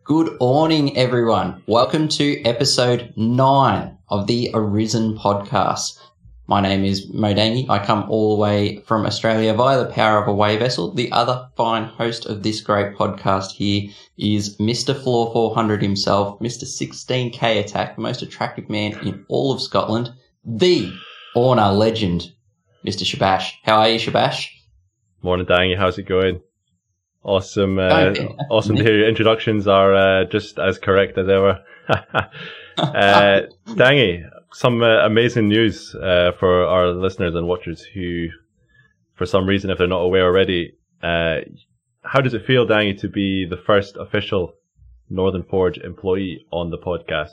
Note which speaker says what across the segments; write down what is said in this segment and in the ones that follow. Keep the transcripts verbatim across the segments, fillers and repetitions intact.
Speaker 1: Good morning, everyone. Welcome to episode nine of the Arisen podcast. My name is Mo Dangy. I come all the way from Australia via the power of a way vessel. The other fine host of this great podcast here is Mister Floor four hundred himself, Mister sixteen K Attack, most attractive man in all of Scotland, the Orna legend, Mister Shabash. How are you, Shabash?
Speaker 2: Morning, Dangy. How's it going? Awesome. Uh, awesome to hear your introductions are uh, just as correct as ever. uh, Dangy, some uh, amazing news uh, for our listeners and watchers who, for some reason, if they're not aware already, uh, how does it feel, Dangy, to be the first official Northern Forge employee on the podcast?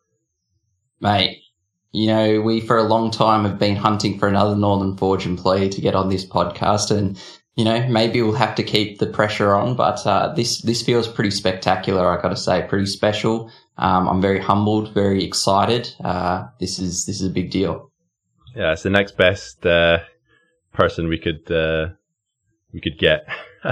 Speaker 1: Mate, you know, we for a long time have been hunting for another Northern Forge employee to get on this podcast, and you know, maybe we'll have to keep the pressure on, but uh, this this feels pretty spectacular, I got to say, pretty special. Um, I'm very humbled, very excited. Uh, this is this is a big deal.
Speaker 2: Yeah, it's the next best uh, person we could uh, we could get.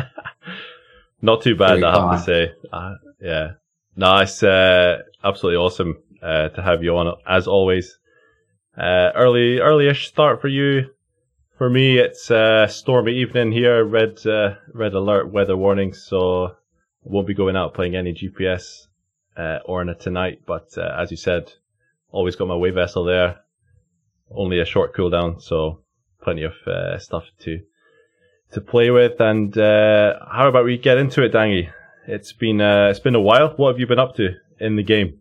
Speaker 2: Not too bad, very I have fine. to say. Uh, yeah, no, it's uh, absolutely awesome uh, to have you on as always. Uh, early, early-ish start for you. For me, it's a stormy evening here, red uh, red alert weather warning, so I won't be going out playing any G P S uh, Orna tonight, but uh, as you said, always got my way vessel there, only a short cooldown, so plenty of uh, stuff to to play with. And uh, how about we get into it, Dangy? It's been, uh, it's been a while. What have you been up to in the game?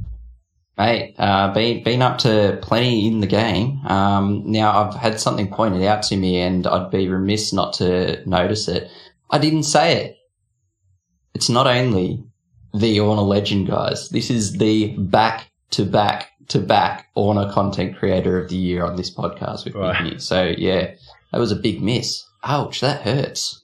Speaker 1: Mate, uh, been, been up to plenty in the game. Um, now I've had something pointed out to me and I'd be remiss not to notice it. I didn't say it. It's not only the Orna legend, guys. This is the back to back to back Orna content creator of the year on this podcast with
Speaker 2: right.
Speaker 1: me. So yeah, that was a big miss. Ouch, that hurts.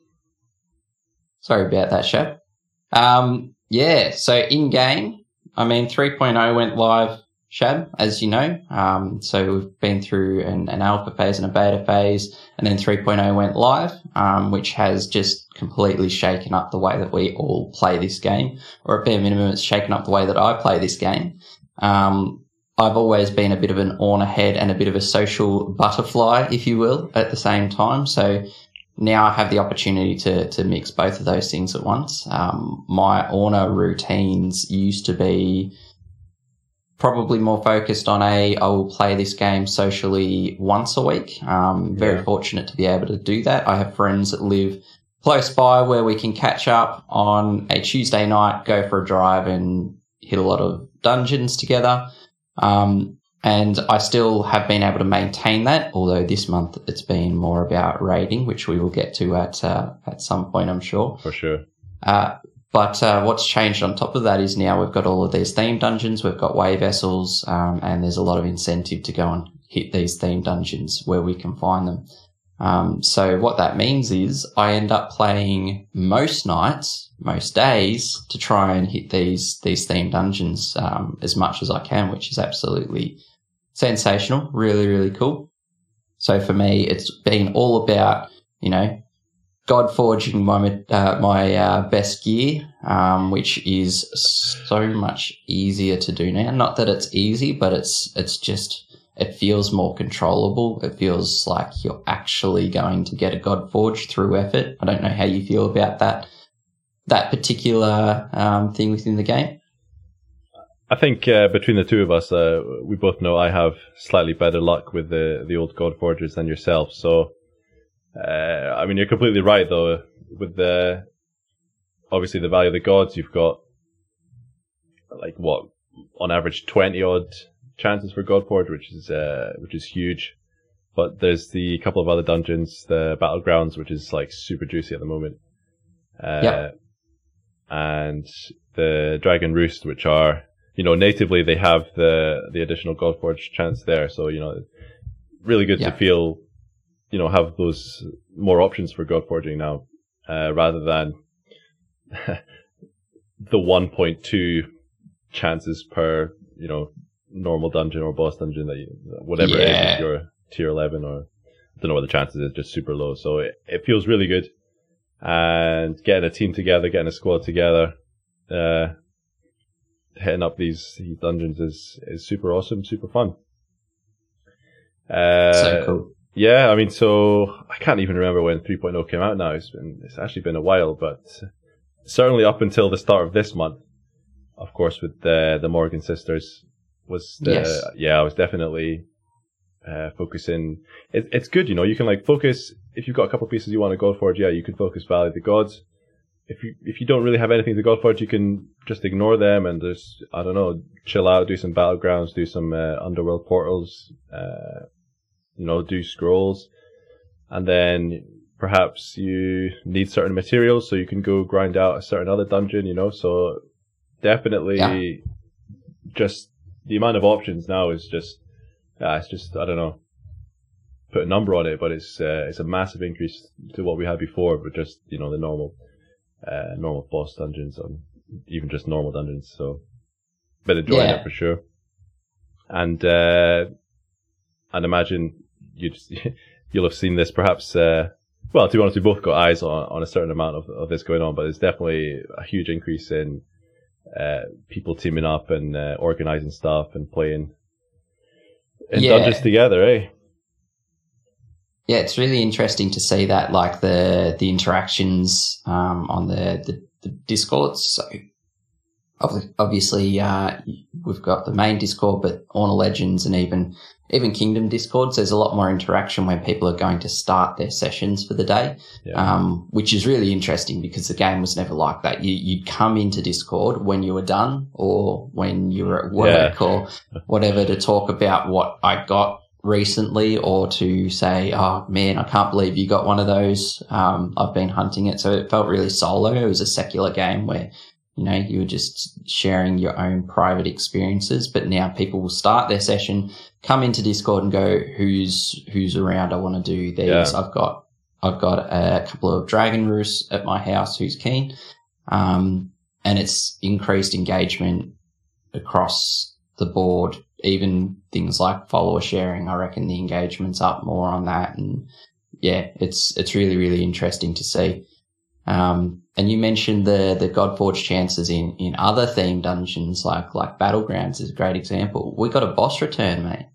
Speaker 1: Sorry about that, Shab. Um, yeah, so in game, I mean, three point oh went live, Shab, as you know. Um, so we've been through an, an alpha phase and a beta phase, and then three point oh went live, um, which has just completely shaken up the way that we all play this game, or at bare minimum, it's shaken up the way that I play this game. Um, I've always been a bit of an Orna head and a bit of a social butterfly, if you will, at the same time. So now I have the opportunity to to mix both of those things at once. Um, my Orna routines used to be probably more focused on a, I will play this game socially once a week. Um, very yeah. fortunate to be able to do that. I have friends that live close by where we can catch up on a Tuesday night, go for a drive and hit a lot of dungeons together. Um, And I still have been able to maintain that, although this month it's been more about raiding, which we will get to at uh, at some point, I'm sure.
Speaker 2: For sure.
Speaker 1: Uh, but uh, what's changed on top of that is now we've got all of these theme dungeons, we've got way vessels, um, and there's a lot of incentive to go and hit these theme dungeons where we can find them. Um, so what that means is I end up playing most nights, most days, to try and hit these these theme dungeons um, as much as I can, which is absolutely sensational, really, really cool. So for me, it's been all about, you know, God forging my uh, my uh, best gear, um, which is so much easier to do now. Not that it's easy, but it's it's just, it feels more controllable. It feels like you're actually going to get a God forge through effort. I don't know how you feel about that that particular um, thing within the game.
Speaker 2: I think uh, between the two of us, uh, we both know I have slightly better luck with the the old God Forgers than yourself. So, uh, I mean, you're completely right, though. With the obviously the value of the gods, you've got like what on average twenty odd chances for God Forge, which is uh, which is huge. But there's the couple of other dungeons, the battlegrounds, which is like super juicy at the moment. Uh,
Speaker 1: yep.
Speaker 2: And the Dragon Roost, which are, you know, natively they have the the additional God Forge chance there. So, you know, really good
Speaker 1: yeah.
Speaker 2: to feel, you know, have those more options for God Forging now, uh, rather than the one point two chances per, you know, normal dungeon or boss dungeon that you, whatever
Speaker 1: yeah.
Speaker 2: it is, if you're tier eleven, or I don't know what the chances is, just super low. So it, it feels really good. And getting a team together, getting a squad together, uh, hitting up these, these dungeons is is super awesome, super fun. Uh,
Speaker 1: so cool.
Speaker 2: Yeah, I mean, so I can't even remember when three point oh came out now. It's been it's actually been a while, but certainly up until the start of this month, of course, with the the Morgan sisters, was the
Speaker 1: yes.
Speaker 2: yeah, I was definitely uh, focusing. It, it's good, you know. You can like focus if you've got a couple of pieces you want to go for. Yeah, you can focus Valley of the Gods. If you if you don't really have anything to go for, you can just ignore them and just I don't know, chill out, do some battlegrounds, do some uh, underworld portals, uh, you know, do scrolls, and then perhaps you need certain materials, so you can go grind out a certain other dungeon, you know. So definitely, yeah. just the amount of options now is just, uh, it's just I don't know, put a number on it, but it's uh, it's a massive increase to what we had before, but just you know the normal. Uh, normal boss dungeons, or even just normal dungeons. So, been enjoying
Speaker 1: yeah.
Speaker 2: it for sure. And uh, I'd imagine you just you'll have seen this, perhaps. Uh, well, to be honest, we both got eyes on, on a certain amount of, of this going on, but there's definitely a huge increase in uh, people teaming up and uh, organizing stuff and playing in
Speaker 1: yeah.
Speaker 2: dungeons together, eh?
Speaker 1: Yeah, it's really interesting to see that, like the the interactions um, on the, the, the Discord. So obviously, uh, we've got the main Discord, but Orna Legends and even even Kingdom Discords. There's a lot more interaction when people are going to start their sessions for the day, yeah. um, which is really interesting because the game was never like that. You you'd come into Discord when you were done or when you were at work yeah. or whatever to talk about what I got recently, or to say, oh man, I can't believe you got one of those. Um, I've been hunting it. So it felt really solo. It was a secular game where, you know, you were just sharing your own private experiences. But now people will start their session, come into Discord and go, who's, who's around? I want to do these. Yeah. I've got, I've got a couple of Dragon Roosts at my house who's keen. Um, and it's increased engagement across the board. Even things like follower sharing, I reckon the engagement's up more on that. And yeah, it's, it's really, really interesting to see. Um, and you mentioned the, the Godforge chances in, in other themed dungeons, like, like Battlegrounds is a great example. We got a boss return, mate.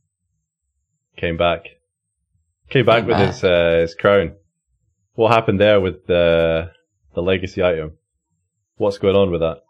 Speaker 2: Came back. Came back Came with back. his, uh, his crown. What happened there with the, the legacy item? What's going on with that?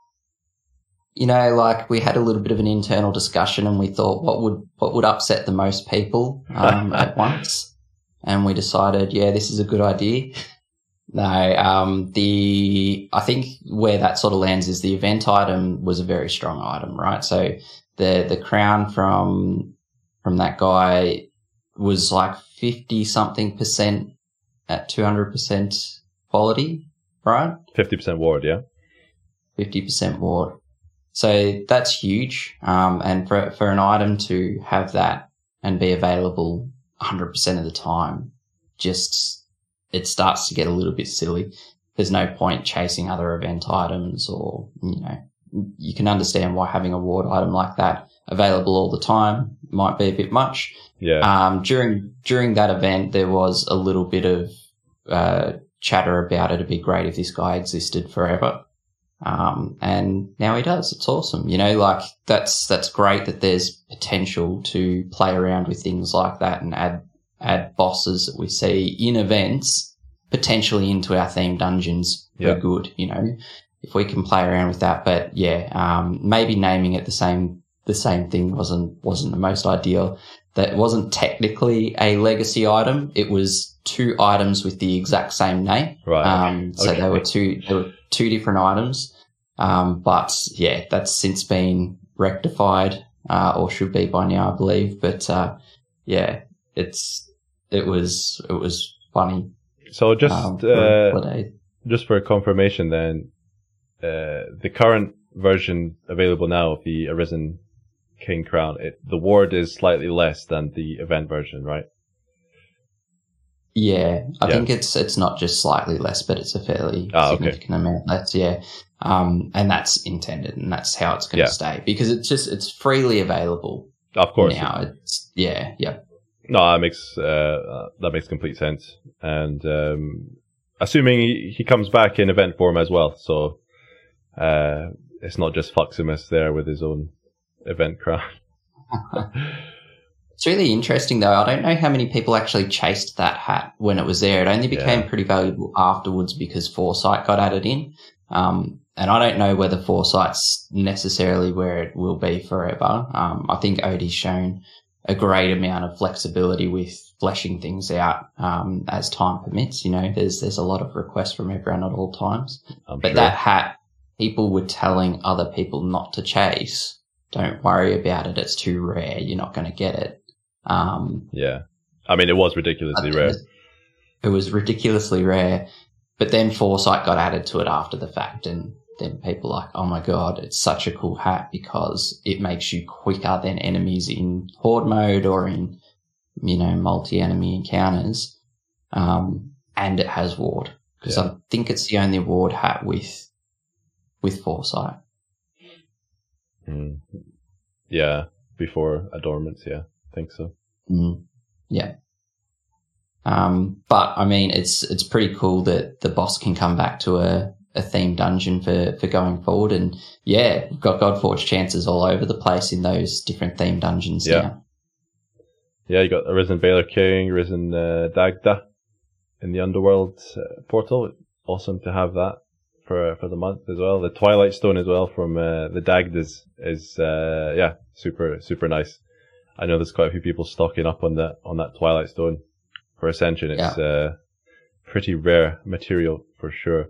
Speaker 1: You know, like we had a little bit of an internal discussion and we thought what would, what would upset the most people, um, at once. And we decided, yeah, this is a good idea. No, um, the, I think where that sort of lands is the event item was a very strong item, right? So the, the crown from, from that guy was like fifty something percent at two hundred percent quality, right?
Speaker 2: fifty percent ward, yeah.
Speaker 1: fifty percent ward. So that's huge. Um, and for, for an item to have that and be available one hundred percent of the time, just, it starts to get a little bit silly. There's no point chasing other event items, or, you know, you can understand why having a ward item like that available all the time might be a bit much.
Speaker 2: Yeah.
Speaker 1: Um, during, during that event, there was a little bit of, uh, chatter about it'd be great if this guy existed forever. Um, and now he does. It's awesome. You know, like that's, that's great that there's potential to play around with things like that and add, add bosses that we see in events potentially into our themed dungeons.
Speaker 2: Yeah.
Speaker 1: We're good, you know, if we can play around with that. But yeah, um, maybe naming it the same, the same thing wasn't, wasn't the most ideal. That wasn't technically a legacy item. It was two items with the exact same name.
Speaker 2: Right.
Speaker 1: Um, so
Speaker 2: okay.
Speaker 1: they were two, they were two different items. Um, but yeah, that's since been rectified, uh, or should be by now, I believe. But, uh, yeah, it's, it was, it was funny.
Speaker 2: So just, um, uh, just for confirmation then, uh, the current version available now of the Arisen King Crown, it, the ward is slightly less than the event version, right?
Speaker 1: Yeah, I
Speaker 2: yeah.
Speaker 1: think it's it's not just slightly less, but it's a fairly
Speaker 2: ah,
Speaker 1: significant
Speaker 2: okay.
Speaker 1: amount less. Yeah, um, and that's intended, and that's how it's going to
Speaker 2: yeah.
Speaker 1: stay, because it's just it's freely available.
Speaker 2: Of course,
Speaker 1: now it's yeah, yeah.
Speaker 2: No, that makes uh, that makes complete sense, and um, assuming he, he comes back in event form as well, so uh, it's not just Fluximus there with his own event crown.
Speaker 1: It's really interesting, though. I don't know how many people actually chased that hat when it was there. It only became yeah. pretty valuable afterwards because Foresight got added in. Um, and I don't know whether Foresight's necessarily where it will be forever. Um, I think Odie's shown a great amount of flexibility with fleshing things out um, as time permits. You know, there's there's a lot of requests from everyone at all times. I'm but sure. That hat, people were telling other people not to chase. Don't worry about it. It's too rare. You're not going to get it. Um,
Speaker 2: yeah. I mean, it was ridiculously rare.
Speaker 1: It was ridiculously rare. But then Foresight got added to it after the fact, and then people are like, oh my God, it's such a cool hat because it makes you quicker than enemies in horde mode or in, you know, multi-enemy encounters. Um, and it has ward. Because yeah. I think it's the only ward hat with, with Foresight.
Speaker 2: Mm. Yeah, before Adornments, yeah, I think so.
Speaker 1: Mm. Yeah. Um, but I mean, it's it's pretty cool that the boss can come back to a, a themed dungeon for, for going forward. And yeah, we've got Godforge chances all over the place in those different themed dungeons
Speaker 2: yeah.
Speaker 1: now.
Speaker 2: Yeah, you got Arisen Baylor King, Arisen uh, Dagda in the Underworld uh, portal. Awesome to have that for for the month as well. The Twilight Stone as well from uh, the Dagdas is uh, yeah super super nice. I know there's quite a few people stocking up on that on that Twilight Stone for Ascension. It's yeah. uh, pretty rare material for sure.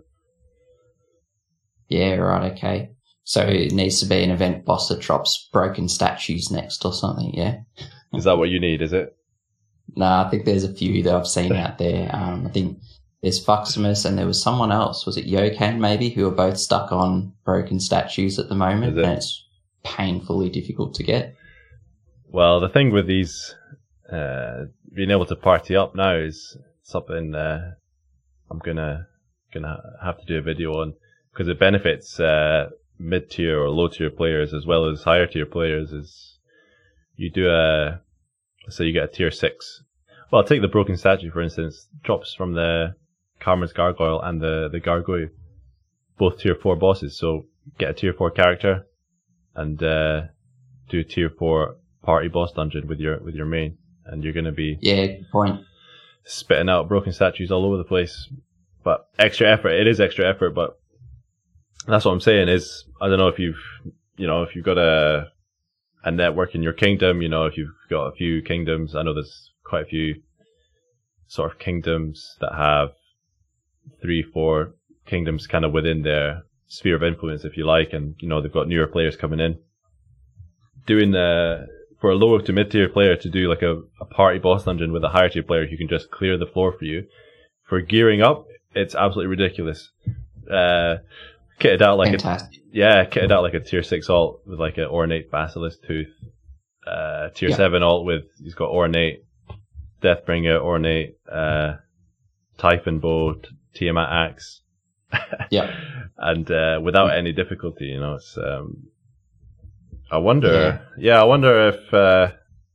Speaker 1: Yeah, right. Okay, so it needs to be an event boss that drops broken statues next or something. Yeah,
Speaker 2: is that what you need? Is it?
Speaker 1: No, I think there's a few that I've seen out there. Um, I think. There's Fuximus and there was someone else. Was it Yokan maybe, who are both stuck on broken statues at the moment, it? and it's painfully difficult to get.
Speaker 2: Well, the thing with these uh, being able to party up now is something uh, I'm gonna gonna have to do a video on because it benefits uh, mid tier or low tier players as well as higher tier players. Is you do a so you get a tier six. Well, take the broken statue for instance. Drops from the Karma's Gargoyle and the, the Gargoyle, both tier four bosses. So get a tier four character and uh, do a tier four party boss dungeon with your with your main, and you're gonna be
Speaker 1: yeah, good point.
Speaker 2: Spitting out broken statues all over the place. But extra effort, it is extra effort. But that's what I'm saying is I don't know if you've you know if you've got a a network in your kingdom. You know if you've got a few kingdoms. I know there's quite a few sort of kingdoms that have three, four kingdoms kind of within their sphere of influence, if you like, and you know they've got newer players coming in. Doing the for a lower to mid tier player to do like a, a party boss dungeon with a higher tier player who can just clear the floor for you. For gearing up, it's absolutely ridiculous. Uh, kitted out like
Speaker 1: Fantastic.
Speaker 2: a yeah, kitted out like a tier six alt with like an ornate basilisk tooth. Uh, tier yeah. seven alt with he's got ornate, Deathbringer, ornate, uh, Typhon bow. Tiamat axe,
Speaker 1: yeah,
Speaker 2: and uh, without any difficulty, you know. It's. Um, I wonder, yeah. yeah, I wonder if uh,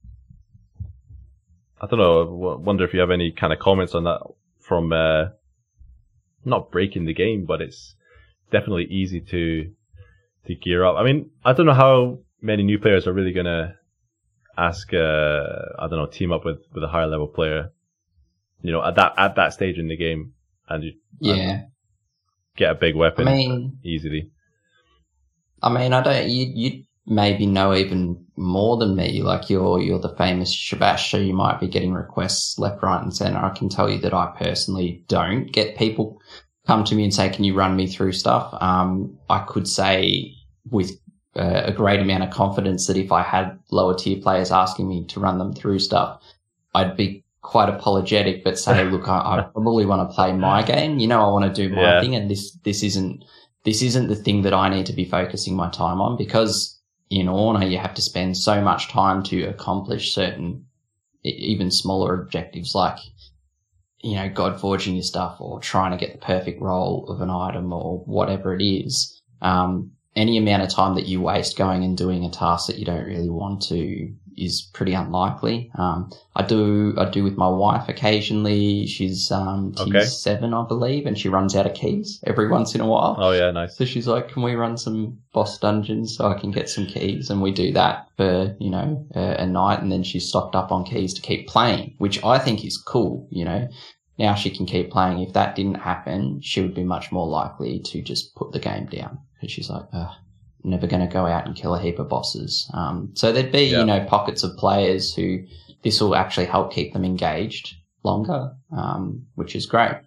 Speaker 2: I don't know. I wonder if you have any kind of comments on that from uh, not breaking the game, but it's definitely easy to to gear up. I mean, I don't know how many new players are really gonna ask. Uh, I don't know, team up with, with a higher level player. You know, at that at that stage in the game. And you
Speaker 1: yeah.
Speaker 2: and get a big weapon
Speaker 1: I mean,
Speaker 2: easily.
Speaker 1: I mean, I don't. You you maybe know even more than me. Like you're you're the famous Shabash, so you might be getting requests left, right, and center. I can tell you that I personally don't get people come to me and say, "Can you run me through stuff?" Um, I could say with uh, a great amount of confidence that if I had lower tier players asking me to run them through stuff, I'd be quite apologetic, but say, look, I, I probably want to play my game. You know, I want to do my yeah. thing, and this this isn't this isn't the thing that I need to be focusing my time on because in Orna you have to spend so much time to accomplish certain, even smaller objectives like, you know, God forging your stuff or trying to get the perfect roll of an item or whatever it is. Um, any amount of time that you waste going and doing a task that you don't really want to is pretty unlikely. Um, I do, I do with my wife occasionally. She's, um, T
Speaker 2: Okay.
Speaker 1: seven, I believe, and she runs out of keys every once in a while.
Speaker 2: Oh yeah, nice.
Speaker 1: So she's like, can we run some boss dungeons so I can get some keys? And we do that for, you know, a, a night, and then she's stocked up on keys to keep playing, which I think is cool, you know. Now she can keep playing. If that didn't happen, she would be much more likely to just put the game down, because she's like, ugh, I'm never going to go out and kill a heap of bosses. Um, so there'd be,
Speaker 2: Yeah.
Speaker 1: you know, pockets of players who this will actually help keep them engaged longer, um, which is great.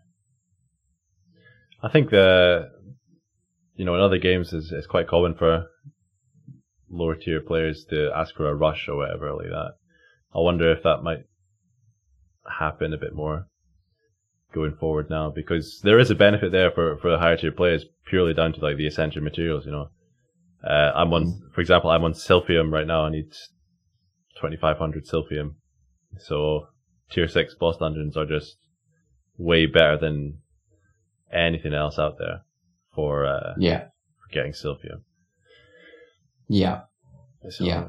Speaker 2: I think the, you know, in other games is it's quite common for lower tier players to ask for a rush or whatever like that. I wonder if that might happen a bit more going forward now, because there is a benefit there for, for the higher tier players purely down to like the essential materials, you know. Uh, I'm on, for example, I'm on Silphium right now. I need twenty-five hundred Silphium. So tier six boss dungeons are just way better than anything else out there for, uh,
Speaker 1: Yeah.
Speaker 2: for getting Silphium.
Speaker 1: Yeah.
Speaker 2: So,
Speaker 1: Yeah.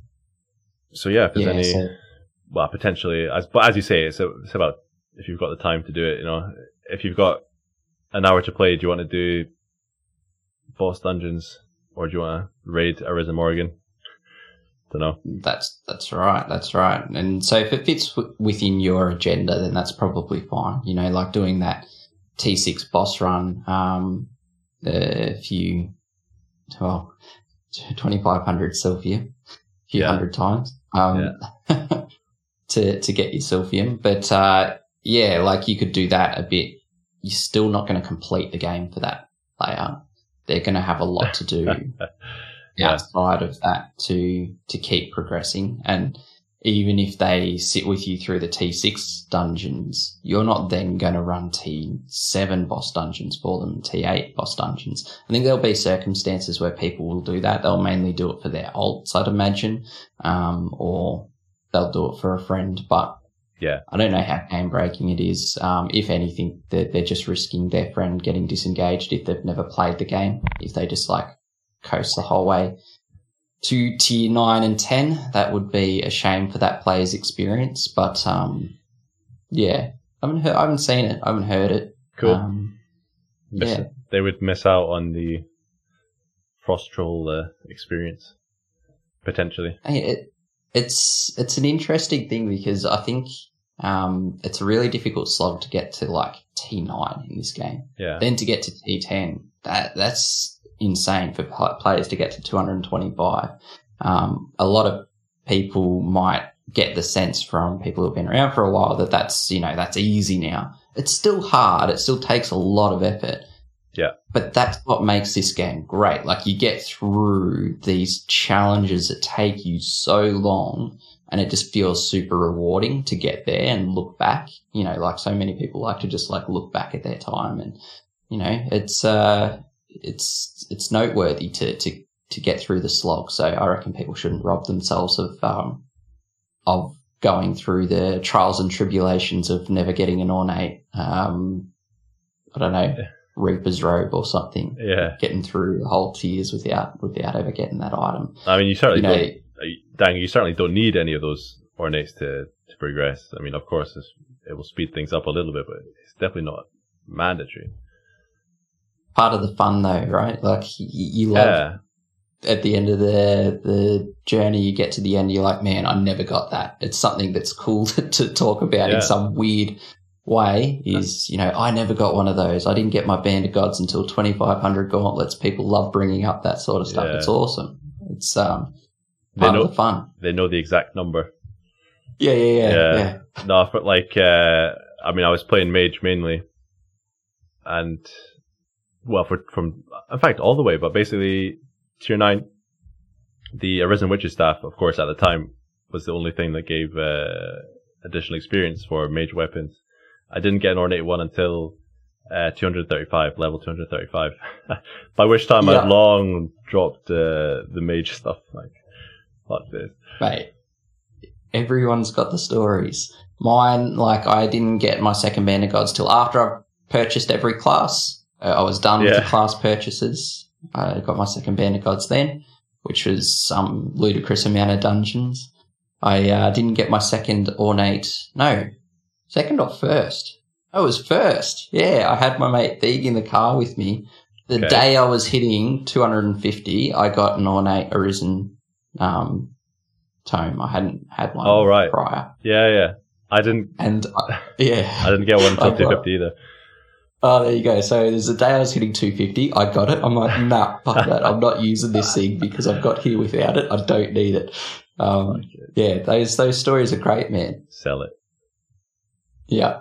Speaker 2: So yeah, if there's
Speaker 1: Yeah,
Speaker 2: any,
Speaker 1: so-
Speaker 2: well, potentially, as but as you say, it's, it's about if you've got the time to do it. You know, if you've got an hour to play, do you want to do boss dungeons or do you want to raid Arisen Morrigan? Don't know.
Speaker 1: That's that's right. That's right. And so if it fits w- within your agenda, then that's probably fine. You know, like doing that T six boss run, um, a few, well, twenty-five hundred Silphium, a few
Speaker 2: Yeah.
Speaker 1: hundred times, um, to to get your Silphium. But uh, yeah, like you could do that a bit. You're still not going to complete the game for that player. They're going to have a lot to do.
Speaker 2: Yeah.
Speaker 1: outside of that to to keep progressing. And even if they sit with you through the T six dungeons, you're not then going to run T seven boss dungeons for them, T eight boss dungeons. I think there'll be circumstances where people will do that. They'll mainly do it for their alts, I'd imagine, um, or they'll do it for a friend. But
Speaker 2: Yeah.
Speaker 1: I don't know how game breaking it is. Um, if anything, they're, they're just risking their friend getting disengaged if they've never played the game. If they just like coast the whole way to tier nine and ten, that would be a shame for that player's experience. But um, yeah, I haven't heard, I haven't seen it, I haven't heard it.
Speaker 2: Cool.
Speaker 1: Um,
Speaker 2: Miss-
Speaker 1: yeah,
Speaker 2: They would miss out on the Frost Troll uh, experience, potentially.
Speaker 1: Hey, it, it's it's an interesting thing because I think um, it's a really difficult slog to get to like T nine in this game.
Speaker 2: Yeah.
Speaker 1: Then to get to T ten, that that's insane for pl- players to get to two hundred twenty-five. Um, a lot of people might get the sense from people who've been around for a while that that's, you know, that's easy now. It's still hard. It still takes a lot of effort.
Speaker 2: Yeah.
Speaker 1: But that's what makes this game great. Like you get through these challenges that take you so long and it just feels super rewarding to get there and look back. You know, like so many people like to just like look back at their time and, you know, it's, uh, it's, it's noteworthy to, to, to get through the slog. So I reckon people shouldn't rob themselves of, um, of going through the trials and tribulations of never getting an ornate, um, I don't know, Reaper's robe or something.
Speaker 2: Yeah.
Speaker 1: Getting through the whole tiers without, without ever getting that item.
Speaker 2: I mean, you certainly
Speaker 1: You know,
Speaker 2: don't, uh, Dang, you certainly don't need any of those ornates to, to progress. I mean, of course, it's, it will speed things up a little bit, but it's definitely not mandatory.
Speaker 1: part of the fun though, right? Like you, you love
Speaker 2: Yeah.
Speaker 1: at the end of the the journey, you get to the end, you're like, man, I never got that. It's something that's cool to, to talk about
Speaker 2: Yeah.
Speaker 1: in some weird way is, you know, I never got one of those. I didn't get my Band of Gods until twenty-five hundred gauntlets. People love bringing up that sort of stuff.
Speaker 2: Yeah.
Speaker 1: It's awesome. It's um
Speaker 2: They
Speaker 1: part
Speaker 2: know,
Speaker 1: of the fun.
Speaker 2: they know the exact number.
Speaker 1: Yeah, yeah, yeah,
Speaker 2: Yeah.
Speaker 1: yeah.
Speaker 2: No, but like, uh, I mean, I was playing Mage mainly, and well, for from in fact all the way, but basically tier nine, the Arisen Witch's staff, of course, at the time was the only thing that gave uh, additional experience for mage weapons. I didn't get an ornate one until uh, two hundred thirty-five, level two hundred thirty-five. By which time
Speaker 1: Yeah.
Speaker 2: I'd long dropped uh, the mage stuff. Like, fuck this.
Speaker 1: Mate, everyone's got the stories. Mine, like, I didn't get my second Band of Gods till after I purchased every class. Uh, I was done with
Speaker 2: Yeah.
Speaker 1: the class purchases. I got my second Band of Gods then, which was some ludicrous amount of dungeons. I uh, didn't get my second Ornate. No, second or first? I was first. Yeah, I had my mate Thieg in the car with me. The okay. day I was hitting two hundred fifty, I got an Ornate Arisen um, tome. I hadn't had one oh, right. prior.
Speaker 2: Yeah, yeah. I didn't.
Speaker 1: And uh, yeah,
Speaker 2: I didn't get one until two fifty either.
Speaker 1: Oh, there you go. So there's a day I was hitting two fifty. I got it. I'm like, nah, fuck that. I'm not using this thing because I've got here without it. I don't need it. Um, yeah, those those stories are great, man.
Speaker 2: Sell it.
Speaker 1: Yeah.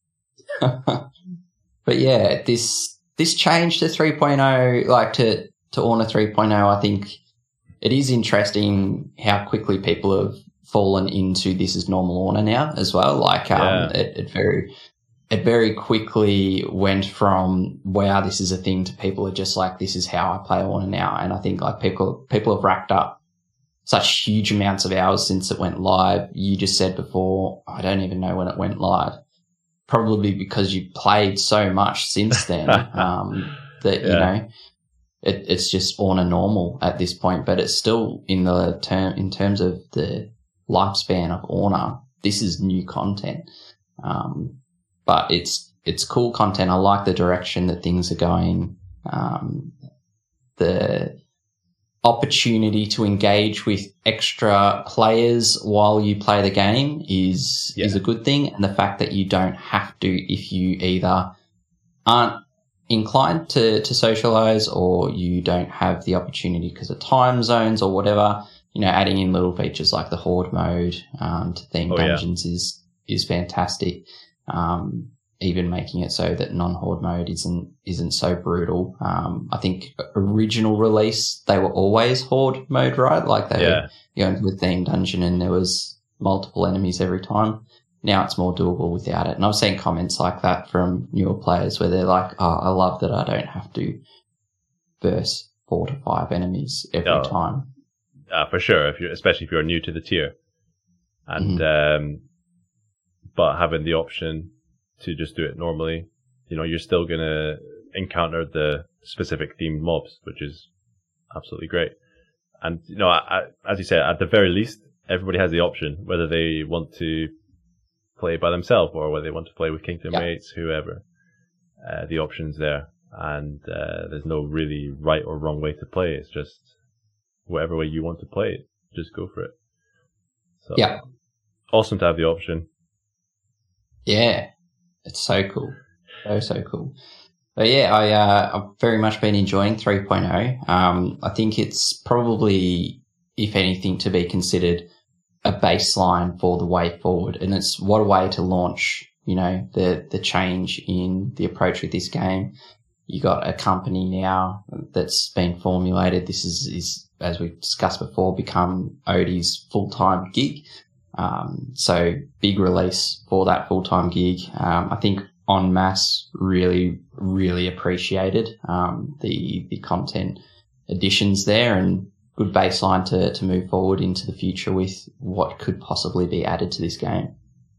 Speaker 1: But yeah, this this change to three point oh, like to to Orna three point oh, I think it is interesting how quickly people have fallen into this as normal Orna now as well. Like, um, yeah. it, it very, it very quickly went from, wow, this is a thing, to people are just like, this is how I play Orna now. And I think like people, people have racked up such huge amounts of hours since it went live. You just said before, I don't even know when it went live. Probably because you played so much since then, um, that, yeah. you know, it, it's just Orna normal at this point, but it's still in the term, in terms of the lifespan of Orna, this is new content. Um, but it's, it's cool content. I like the direction that things are going. Um, the opportunity to engage with extra players while you play the game is, yeah. is a good thing. And the fact that you don't have to, if you either aren't inclined to, to socialize, or you don't have the opportunity because of time zones or whatever, you know, adding in little features like the Horde mode, um, to theme oh, dungeons yeah. is, is fantastic. Um, even making it so that non-Horde mode isn't, isn't so brutal. Um, I think original release, they were always Horde mode, right? Like they yeah. were, you know, with theme dungeon and there was multiple enemies every time. Now it's more doable without it. And I've seen comments like that from newer players where they're like, oh, I love that I don't have to verse four to five enemies every oh, time.
Speaker 2: Uh, for sure, if you're, especially if you're new to the tier. And, mm-hmm. um, but having the option to just do it normally, you know, you're still going to encounter the specific themed mobs, which is absolutely great. And, you know, I, I, as you said, at the very least, everybody has the option, whether they want to play by themselves or whether they want to play with Kingdom yep. mates, whoever. Uh, the option's there, and uh, there's no really right or wrong way to play. It's just whatever way you want to play it, just go for it. So
Speaker 1: yeah,
Speaker 2: awesome to have the option.
Speaker 1: Yeah, it's so cool, so so cool. But yeah, I uh, I've very much been enjoying three point oh. Um, I think it's probably, if anything, to be considered a baseline for the way forward, and it's what a way to launch, you know, the the change in the approach with this game. You got a company now that's been formulated. This is, is as we've discussed before, become Odie's full-time gig. Um, so big release for that full-time gig. Um, I think en masse really, really appreciated, um, the, the content additions there, and good baseline to, to move forward into the future with what could possibly be added to this game.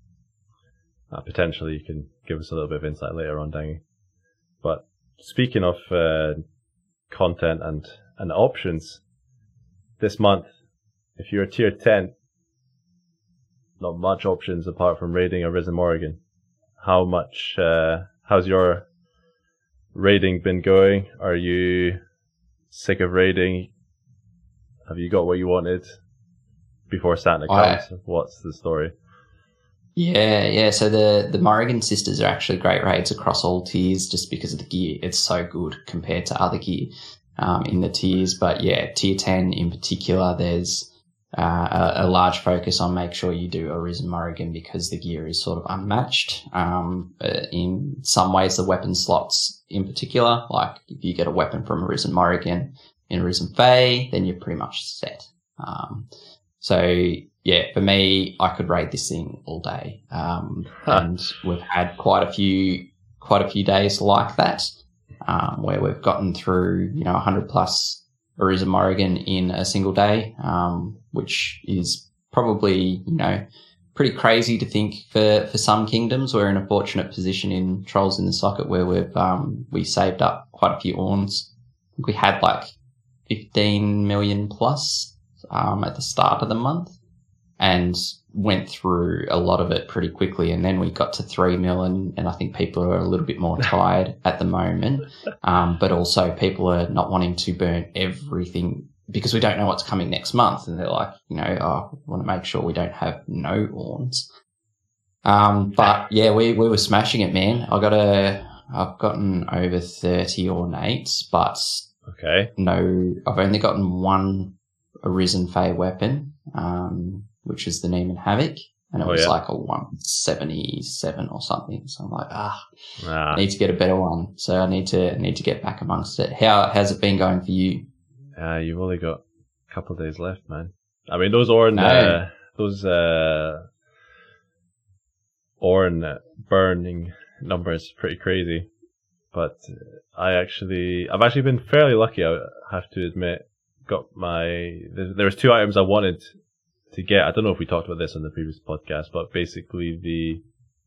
Speaker 2: Uh, potentially you can give us a little bit of insight later on, Dangy. But speaking of uh, content and, and options, this month, if you're tier ten, not much options apart from raiding Arisen Morrigan. How much, uh, how's your raiding been going? Are you sick of raiding? Have you got what you wanted before Santa comes? I, What's the story?
Speaker 1: Yeah, yeah. So the, the Morrigan sisters are actually great raids across all tiers just because of the gear. It's so good compared to other gear um, in the tiers. But yeah, tier ten in particular, there's uh, a, a large focus on make sure you do Arisen Morrigan because the gear is sort of unmatched. Um, in some ways, the weapon slots in particular, like if you get a weapon from Arisen Morrigan in Arisen Fae, then you're pretty much set. Um, so yeah, for me, I could raid this thing all day. Um, huh. and we've had quite a few, quite a few days like that, um, where we've gotten through, you know, one hundred plus Arisen Morrigan in a single day, um, which is probably, you know, pretty crazy to think for, for some kingdoms. We're in a fortunate position in Trolls in the Socket where we've, um, we saved up quite a few Orns we had like fifteen million plus um, at the start of the month, and went through a lot of it pretty quickly. And then we got to three mil, and, and I think people are a little bit more tired at the moment. Um, but also people are not wanting to burn everything because we don't know what's coming next month. And they're like, you know, oh, we want to make sure we don't have no orns. Um, but yeah, we, we were smashing it, man. I got a, I've gotten over thirty ornates, but
Speaker 2: okay.
Speaker 1: no, I've only gotten one Arisen Fae weapon, um, which is the Neiman Havoc, and it
Speaker 2: oh,
Speaker 1: was
Speaker 2: yeah.
Speaker 1: like a one seventy-seven or something. So I'm like, ah,
Speaker 2: ah.
Speaker 1: I need to get a better one. So I need to need to get back amongst it. How how's it been going for you?
Speaker 2: Uh, you've only got a couple of days left, man. I mean, those Orn, no. uh, those uh, Orn burning numbers pretty crazy. But I actually, I've actually been fairly lucky. I have to admit. Got my there, there was two items I wanted to get. I don't know if we talked about this on the previous podcast, but basically the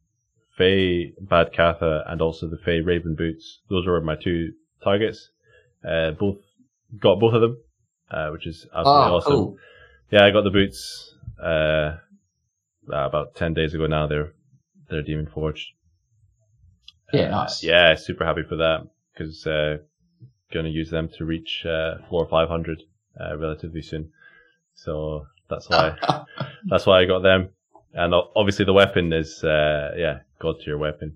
Speaker 2: Fae Bad Katha and also the Fae Raven Boots. Those were my two targets. Uh, both got both of them, uh, which is absolutely
Speaker 1: oh,
Speaker 2: awesome.
Speaker 1: Cool.
Speaker 2: Yeah, I got the boots uh, about ten days ago now. They're they're Demon Forged.
Speaker 1: Yeah,
Speaker 2: uh,
Speaker 1: nice.
Speaker 2: Yeah, super happy for that because uh, going to use them to reach uh, floor five hundred uh, relatively soon. So that's why that's why I got them. And obviously the weapon is uh, yeah, god tier weapon.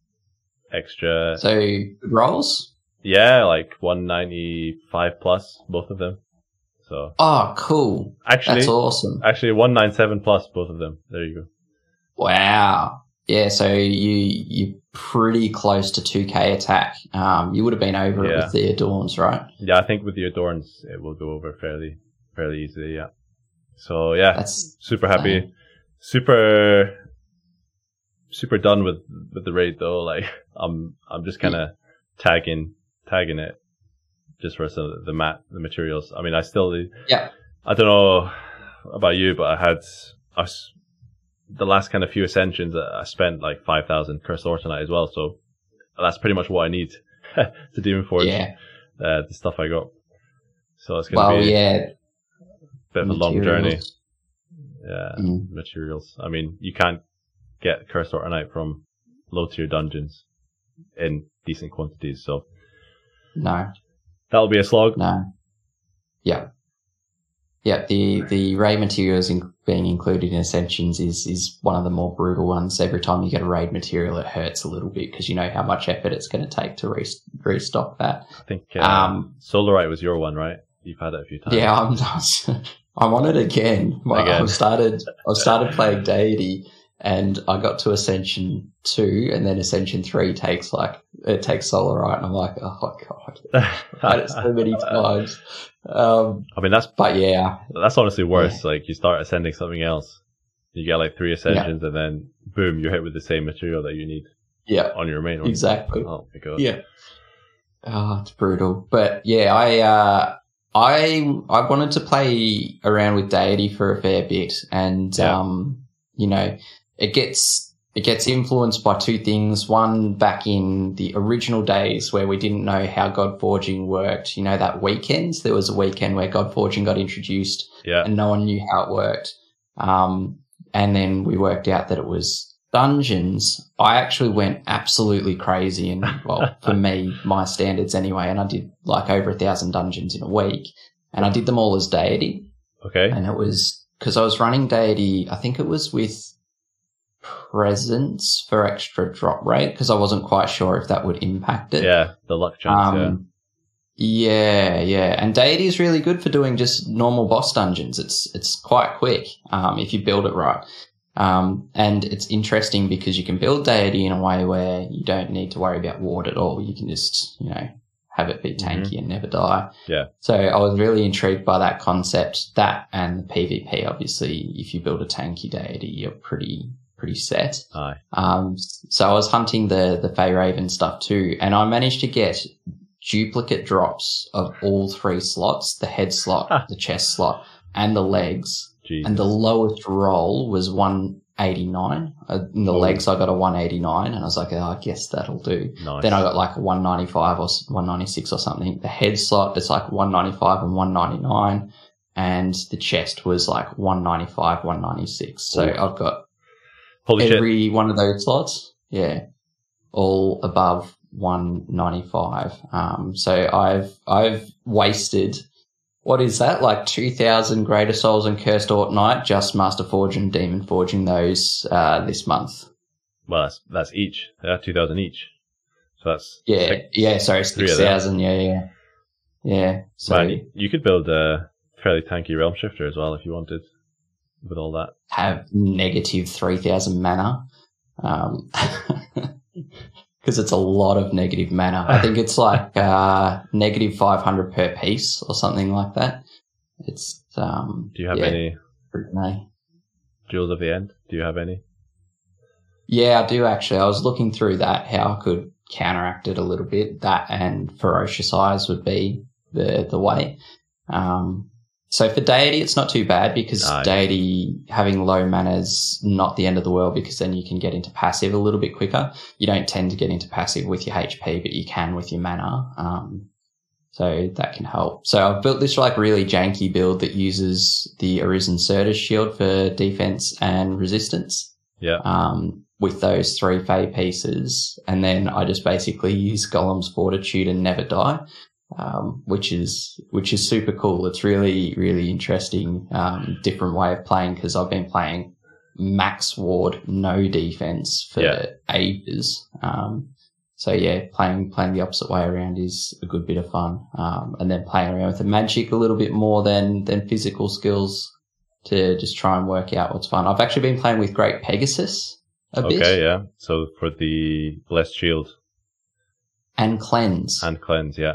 Speaker 2: Extra.
Speaker 1: So rolls?
Speaker 2: Yeah, like one ninety-five plus both of them. So
Speaker 1: oh, cool.
Speaker 2: Actually,
Speaker 1: that's awesome.
Speaker 2: Actually, one ninety-seven plus both of them. There you go.
Speaker 1: Wow. Yeah, so you you're pretty close to two K attack. Um, you would have been over
Speaker 2: yeah.
Speaker 1: it with the Adorns, right?
Speaker 2: Yeah, I think with the Adorns it will go over fairly fairly easily. Yeah. So yeah,
Speaker 1: that's
Speaker 2: super happy, insane. super super done with with the raid though. Like I'm I'm just kind of yeah. tagging tagging it just for some of the mat the materials. I mean, I still
Speaker 1: yeah.
Speaker 2: I don't know about you, but I had I. the last kind of few ascensions, I spent like five thousand Cursed Ortonite as well, so that's pretty much what I need to Demon Forge
Speaker 1: yeah.
Speaker 2: uh, the stuff I got. So it's going to
Speaker 1: well,
Speaker 2: be
Speaker 1: yeah.
Speaker 2: a bit of a long journey. Yeah,
Speaker 1: mm.
Speaker 2: materials. I mean, you can't get Cursed Ortonite from low tier dungeons in decent quantities, so
Speaker 1: no,
Speaker 2: that'll be a slog.
Speaker 1: No, yeah. Yeah, the, the raid materials in, being included in Ascensions is, is one of the more brutal ones. Every time you get a raid material, it hurts a little bit because you know how much effort it's going to take to re- restock that.
Speaker 2: I think uh,
Speaker 1: um,
Speaker 2: Solarite was your one, right? You've had it a few times.
Speaker 1: Yeah, I'm I'm on it again. again. I've started I've started playing Deity, and I got to Ascension two, and then Ascension three takes like it takes Solarite, and I'm like, oh god, I've had it so many times. Um,
Speaker 2: I mean, that's
Speaker 1: but yeah,
Speaker 2: that's honestly worse. Yeah. Like you start ascending something else, you get like three ascensions, yeah. and then boom, you're hit with the same material that you need.
Speaker 1: Yeah,
Speaker 2: on your main one.
Speaker 1: Exactly.
Speaker 2: Oh my god.
Speaker 1: Yeah. Oh, it's brutal. But yeah, I uh, I I wanted to play around with Deity for a fair bit, and yeah. um, you know, it gets. It gets influenced by two things. One, back in the original days where we didn't know how God Forging worked, you know, that weekend, there was a weekend where God Forging got introduced
Speaker 2: yeah.
Speaker 1: and no one knew how it worked. Um, and then we worked out that it was dungeons. I actually went absolutely crazy and, well, for me, my standards anyway, and I did like over a thousand dungeons in a week, and I did them all as Deity.
Speaker 2: Okay.
Speaker 1: And it was because I was running Deity, I think it was with Presence for extra drop rate because I wasn't quite sure if that would impact it.
Speaker 2: Yeah, the luck chance, um,
Speaker 1: yeah. Yeah, yeah. And Deity is really good for doing just normal boss dungeons. It's it's quite quick um, if you build it right. Um, and it's interesting because you can build Deity in a way where you don't need to worry about ward at all. You can just, you know, have it be tanky mm-hmm. and never die.
Speaker 2: Yeah.
Speaker 1: So I was really intrigued by that concept, that and the PvP. Obviously, if you build a tanky Deity, you're pretty... pretty set.
Speaker 2: Aye.
Speaker 1: Um, so I was hunting the, the Fae Raven stuff too, and I managed to get duplicate drops of all three slots, the head slot, the chest slot, and the legs.
Speaker 2: Jesus.
Speaker 1: And the lowest roll was one eighty-nine. Uh, in the oh. legs, I got a one eighty-nine, and I was like, oh, I guess that'll do.
Speaker 2: Nice.
Speaker 1: Then I got like a one ninety-five or one ninety-six or something. The head slot, it's like one ninety-five and one ninety-nine, and the chest was like one ninety-five, one ninety-six. So Ooh. I've got Holy every shit. one of those slots, yeah, all above one ninety-five. Um, so I've I've wasted. What is that? Like two thousand Greater Souls and Cursed Autumnite, just Master Forge and Demon Forging those uh, this month.
Speaker 2: Well, that's that's each. Yeah, two thousand each. So that's
Speaker 1: yeah,
Speaker 2: six,
Speaker 1: yeah. Sorry, six thousand. Yeah, yeah, yeah. So
Speaker 2: Man, you could build a fairly tanky Realm Shifter as well if you wanted, with all that.
Speaker 1: Have negative three thousand mana, um, because it's a lot of negative mana. I think it's like uh, negative five hundred per piece or something like that. It's um.
Speaker 2: Do you have
Speaker 1: yeah,
Speaker 2: any Jewels of the End? Do you have any?
Speaker 1: Yeah, I do actually. I was looking through that, how I could counteract it a little bit. That and Ferocious Eyes would be the the way. Um, so for Deity, it's not too bad because no. Deity having low mana is not the end of the world, because then you can get into passive a little bit quicker. You don't tend to get into passive with your H P, but you can with your mana. Um, so that can help. So I've built this like really janky build that uses the Arisen Certus shield for defense and resistance.
Speaker 2: Yeah.
Speaker 1: Um, with those three Fey pieces. And then I just basically use Golem's Fortitude and Never Die. Um, which is, which is super cool. It's really, really interesting, um, different way of playing, because I've been playing max ward, no defense for yeah. ages. Um, so yeah, playing, playing the opposite way around is a good bit of fun. Um, and then playing around with the magic a little bit more than, than physical skills to just try and work out what's fun. I've actually been playing with Great Pegasus a
Speaker 2: okay,
Speaker 1: bit.
Speaker 2: Okay, yeah. So for the Blessed Shield.
Speaker 1: And Cleanse.
Speaker 2: And Cleanse, yeah.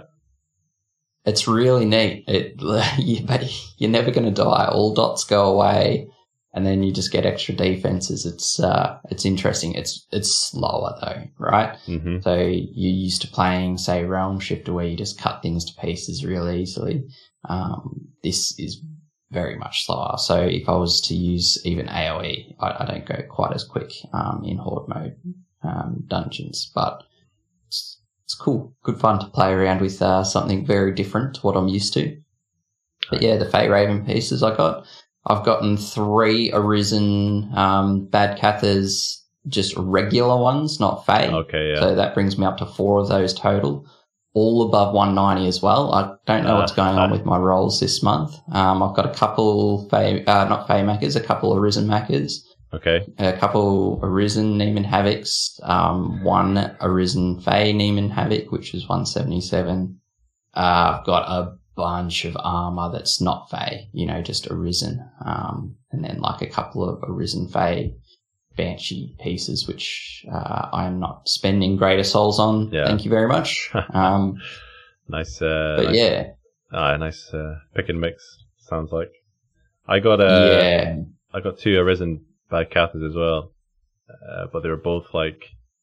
Speaker 1: It's really neat. It, you, you're never going to die. All dots go away, and then you just get extra defenses. It's uh, it's interesting. It's it's slower though, right?
Speaker 2: Mm-hmm.
Speaker 1: So you're used to playing, say, Realm Shifter, where you just cut things to pieces real easily. Um, this is very much slower. So if I was to use even AoE, I, I don't go quite as quick um, in Horde mode um, dungeons, but it's, it's cool, good fun to play around with uh, something very different to what I'm used to. But yeah, the Fey Raven pieces I got. I've gotten three Arisen um, Bad Cathars, just regular ones, not Fey.
Speaker 2: Okay, yeah.
Speaker 1: So that brings me up to four of those total. All above one ninety as well. I don't know uh, what's going on with my rolls this month. Um, I've got a couple Fey, uh, not Fey Mackers, a couple Arisen Mackers.
Speaker 2: Okay.
Speaker 1: A couple Arisen Neiman Havocs, um, one Arisen Fey Neiman Havoc, which is one seventy-seven. Uh, I've got a bunch of armor that's not Fey, you know, just Arisen. Um, and then like a couple of Arisen Fey Banshee pieces, which uh, I am not spending Greater Souls on.
Speaker 2: Yeah.
Speaker 1: Thank you very much. Um,
Speaker 2: nice. Uh,
Speaker 1: but
Speaker 2: nice,
Speaker 1: yeah.
Speaker 2: Ah, nice uh, pick and mix, sounds like. I got a,
Speaker 1: yeah.
Speaker 2: I got two Arisen Bad Cathars as well, uh, but they were both like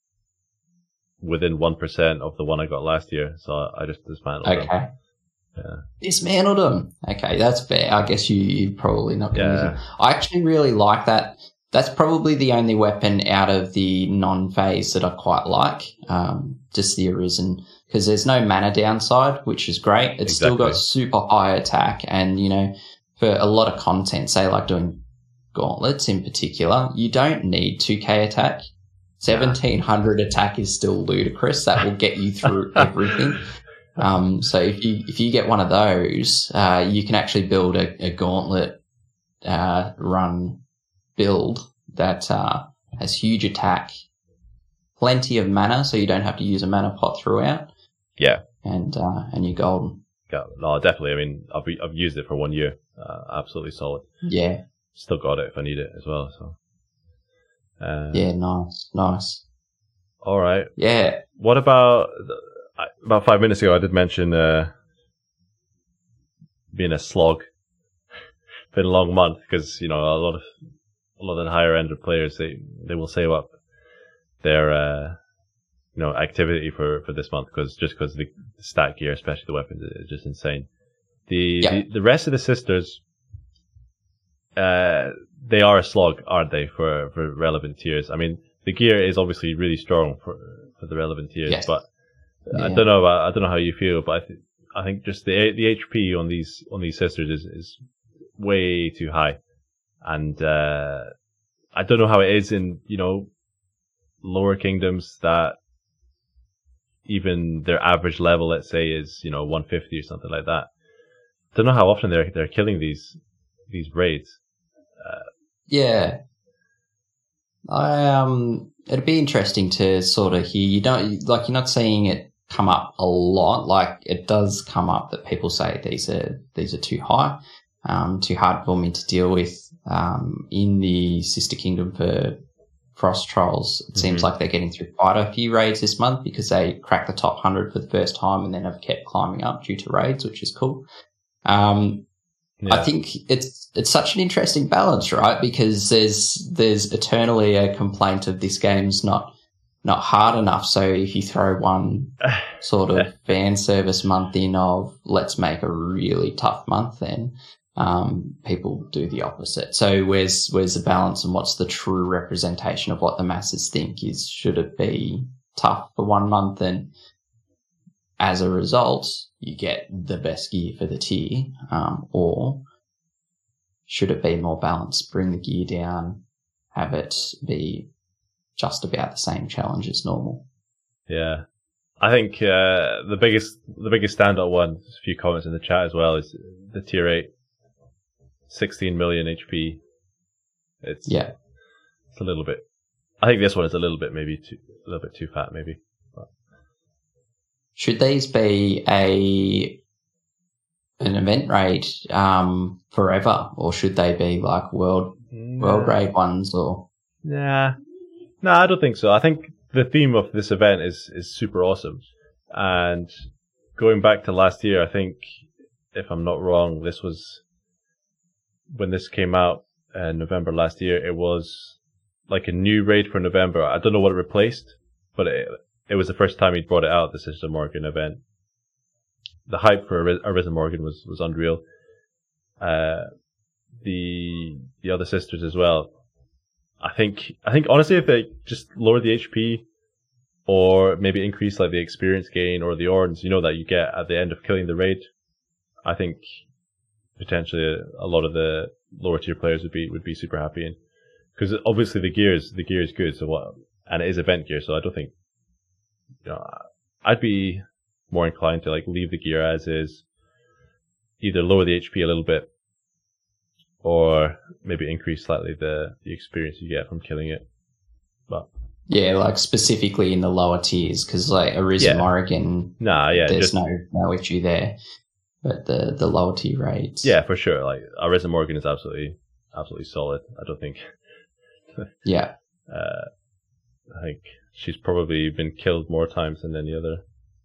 Speaker 2: within one percent of the one I got last year, so I just dismantled
Speaker 1: okay.
Speaker 2: them. Yeah.
Speaker 1: Dismantled them. Okay, that's fair. I guess you, you probably not going to
Speaker 2: yeah.
Speaker 1: use them. I actually really like that. That's probably the only weapon out of the non-phase that I quite like, um, just the Arisen, because there's no mana downside, which is great. It's
Speaker 2: exactly.
Speaker 1: still got super high attack, and, you know, for a lot of content, say like doing gauntlets in particular, you don't need two K attack. seventeen hundred yeah. attack is still ludicrous. That will get you through everything. Um, so if you, if you get one of those, uh, you can actually build a, a gauntlet, uh, run build that, uh, has huge attack, plenty of mana, so you don't have to use a mana pot throughout.
Speaker 2: Yeah.
Speaker 1: And, uh, and you're golden.
Speaker 2: Yeah, no, definitely. I mean, I've, I've used it for one year. Uh, absolutely solid.
Speaker 1: Yeah.
Speaker 2: Still got it if I need it as well, so. Uh,
Speaker 1: yeah, nice, nice.
Speaker 2: All right.
Speaker 1: Yeah.
Speaker 2: What about, about five minutes ago, I did mention, uh, being a slog. Been a long month because, you know, a lot of, a lot of the higher end of players, they, they will save up their, uh, you know, activity for, for this month, because just because the stat gear, especially the weapons, is just insane. The,
Speaker 1: yeah.
Speaker 2: the, the rest of the sisters, uh, they are a slog, aren't they, for, for relevant tiers? I mean, the gear is obviously really strong for for the relevant tiers, yes. but yeah. I don't know about, I don't know how you feel, but I think I think just the the H P on these on these sisters is is way too high, and uh, I don't know how it is in you know lower kingdoms that even their average level, let's say, is you know one fifty or something like that. I don't know how often they're they're killing these these raids. Uh,
Speaker 1: yeah, I um, it'd be interesting to sort of hear. You don't like you're not seeing it come up a lot. Like it does come up that people say these are these are too high, um, too hard for me to deal with. Um, in the sister kingdom for Frost Trolls, it mm-hmm. seems like they're getting through quite a few raids this month because they cracked the top one hundred for the first time and then have kept climbing up due to raids, which is cool. Um, yeah. I think it's it's such an interesting balance, right? Because there's there's eternally a complaint of this game's not not hard enough. So if you throw one sort of fan service month in of let's make a really tough month, then um, people do the opposite. So where's where's the balance and what's the true representation of what the masses think is? Should it be tough for one month and as a result you get the best gear for the tier, um, or should it be more balanced? Bring the gear down, have it be just about the same challenge as normal.
Speaker 2: Yeah, I think uh, the biggest the biggest standout one. There's a few comments in the chat as well. Is the tier eight, sixteen million H P. It's
Speaker 1: yeah,
Speaker 2: it's a little bit. I think this one is a little bit maybe too, a little bit too fat maybe. But.
Speaker 1: Should these be a an event raid um, forever, or should they be like world nah. world raid ones? Or
Speaker 2: nah, no, nah, I don't think so. I think the theme of this event is is super awesome, and going back to last year, I think if I'm not wrong, this was when this came out in November last year. It was like a new raid for November. I don't know what it replaced, but it. It was the first time he'd brought it out, the Sister Morgan event. The hype for Arisen Morgan was, was unreal. Uh, the the other sisters as well. I think I think honestly, if they just lower the H P, or maybe increase like the experience gain or the ordens, you know, that you get at the end of killing the raid, I think potentially a, a lot of the lower tier players would be would be super happy. And because obviously the gear is the gear is good, so what, and it is event gear, so I don't think. You know, I'd be more inclined to like leave the gear as is, either lower the H P a little bit, or maybe increase slightly the, the experience you get from killing it. But
Speaker 1: yeah, like specifically in the lower tiers, because like Arisen yeah. Morgan,
Speaker 2: nah, yeah,
Speaker 1: there's
Speaker 2: just,
Speaker 1: no no issue there. But the the lower tier raids,
Speaker 2: yeah, for sure. Like Arisen Morgan is absolutely absolutely solid. I don't think.
Speaker 1: yeah.
Speaker 2: Uh, I think. She's probably been killed more times than any other.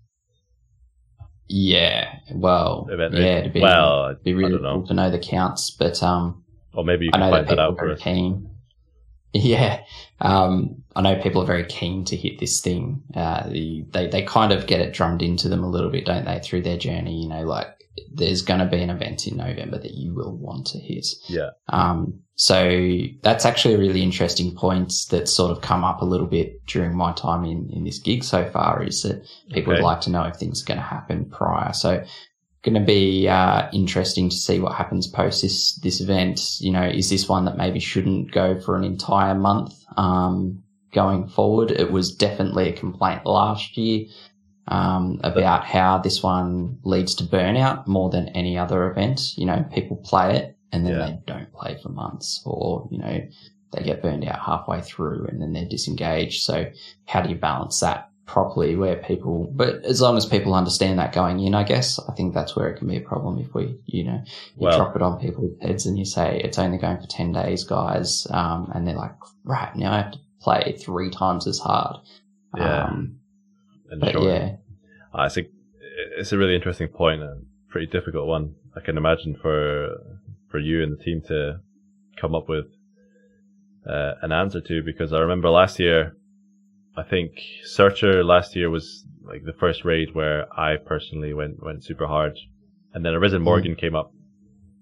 Speaker 1: Yeah, well,
Speaker 2: event
Speaker 1: yeah, it'd be,
Speaker 2: well,
Speaker 1: it'd be really cool to know the counts, but um,
Speaker 2: or maybe you can
Speaker 1: I know
Speaker 2: find
Speaker 1: that,
Speaker 2: that out
Speaker 1: people
Speaker 2: for
Speaker 1: are
Speaker 2: us.
Speaker 1: Keen. Yeah, um, I know people are very keen to hit this thing. Uh, the, they they kind of get it drummed into them a little bit, don't they, through their journey? You know, like there's going to be an event in November that you will want to hit.
Speaker 2: Yeah.
Speaker 1: Um. So that's actually a really interesting point that's sort of come up a little bit during my time in, in this gig so far, is that people okay. would like to know if things are going to happen prior. So going to be uh, interesting to see what happens post this, this event. You know, is this one that maybe shouldn't go for an entire month um, going forward? It was definitely a complaint last year um, about how this one leads to burnout more than any other event. You know, people play it, and then yeah. they don't play for months, or, you know, they get burned out halfway through and then they're disengaged. So how do you balance that properly where people, but as long as people understand that going in, I guess, I think that's where it can be a problem if we, you know, you well, drop it on people's heads and you say it's only going for ten days, guys. Um, and they're like, right, now I have to play three times as hard.
Speaker 2: Yeah.
Speaker 1: Um,
Speaker 2: and
Speaker 1: but
Speaker 2: short.
Speaker 1: yeah.
Speaker 2: I think it's a really interesting point, a pretty difficult one. I can imagine for, for you and the team to come up with uh, an answer to, because I remember last year, I think Searcher last year was like the first raid where I personally went went super hard, and then Arisen Morgan mm. came up,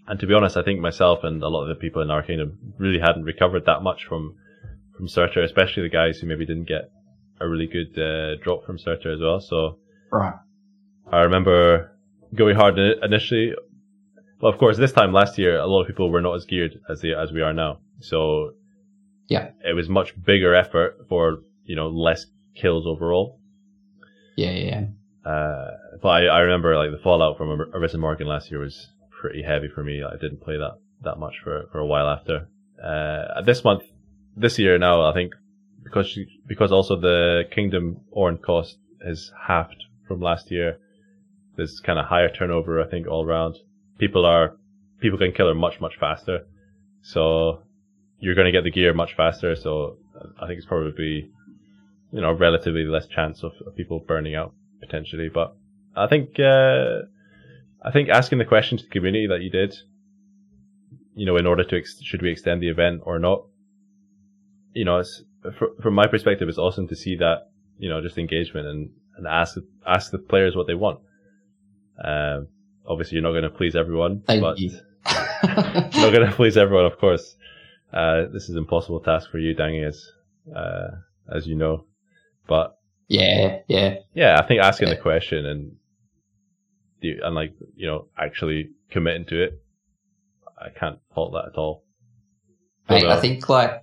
Speaker 2: and to be honest, I think myself and a lot of the people in our kingdom really hadn't recovered that much from from Surtur, especially the guys who maybe didn't get a really good uh, drop from Surtur as well. So
Speaker 1: right.
Speaker 2: I remember going hard initially. Well, of course, this time last year, a lot of people were not as geared as they as we are now. So
Speaker 1: yeah,
Speaker 2: it was much bigger effort for, you know, less kills overall.
Speaker 1: Yeah, yeah.
Speaker 2: Uh, but I, I remember like the fallout from Arisen Morgan last year was pretty heavy for me. I didn't play that that much for for a while after. Uh, this month, this year now, I think because she, because also the Kingdom Ornn cost is halved from last year. There's kind of higher turnover, I think, all around. People are people can kill her much much faster, so you're going to get the gear much faster. So I think it's probably, you know, relatively less chance of, of people burning out potentially. But I think uh, I think asking the question to the community that you did, you know, in order to ex- should we extend the event or not, you know, it's, for, from my perspective, it's awesome to see that, you know, just engagement and, and ask ask the players what they want. Um, obviously, you're not going to please everyone,
Speaker 1: Thank
Speaker 2: but
Speaker 1: you.
Speaker 2: you're not going to please everyone, of course. Uh, this is an impossible task for you, Dangy, as uh, as you know. But
Speaker 1: yeah, yeah,
Speaker 2: yeah, I think asking
Speaker 1: yeah.
Speaker 2: the question and and like, you know, actually committing to it, I can't fault that at all.
Speaker 1: Mate, I think like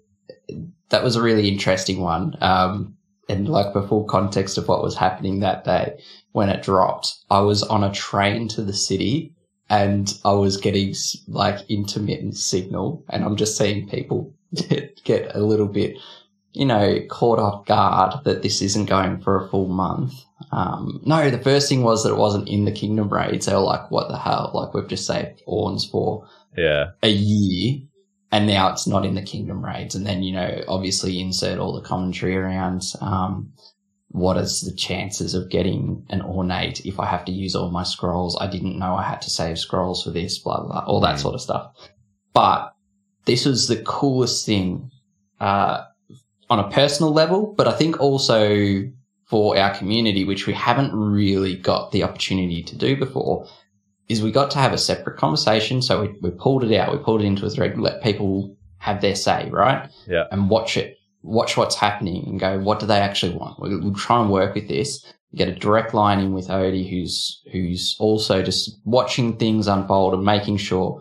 Speaker 1: that was a really interesting one. Um, and like the full context of what was happening that day when it dropped, I was on a train to the city and I was getting like intermittent signal, and I'm just seeing people get, get a little bit, you know, caught off guard that this isn't going for a full month. Um, no, the first thing was that it wasn't in the Kingdom raids. They were like, what the hell? Like, we've just saved Ornns for
Speaker 2: yeah.
Speaker 1: a year and now it's not in the Kingdom raids. And then, you know, obviously insert all the commentary around, um, what is the chances of getting an ornate if I have to use all my scrolls? I didn't know I had to save scrolls for this, blah, blah, blah, all that mm. sort of stuff. But this was the coolest thing, uh, on a personal level, but I think also for our community, which we haven't really got the opportunity to do before, is we got to have a separate conversation. So we, we pulled it out, we pulled it into a thread, let people have their say, right?
Speaker 2: Yeah.
Speaker 1: And watch it, watch what's happening and go, what do they actually want? We'll, we'll try and work with this, get a direct line in with Odie, who's, who's also just watching things unfold and making sure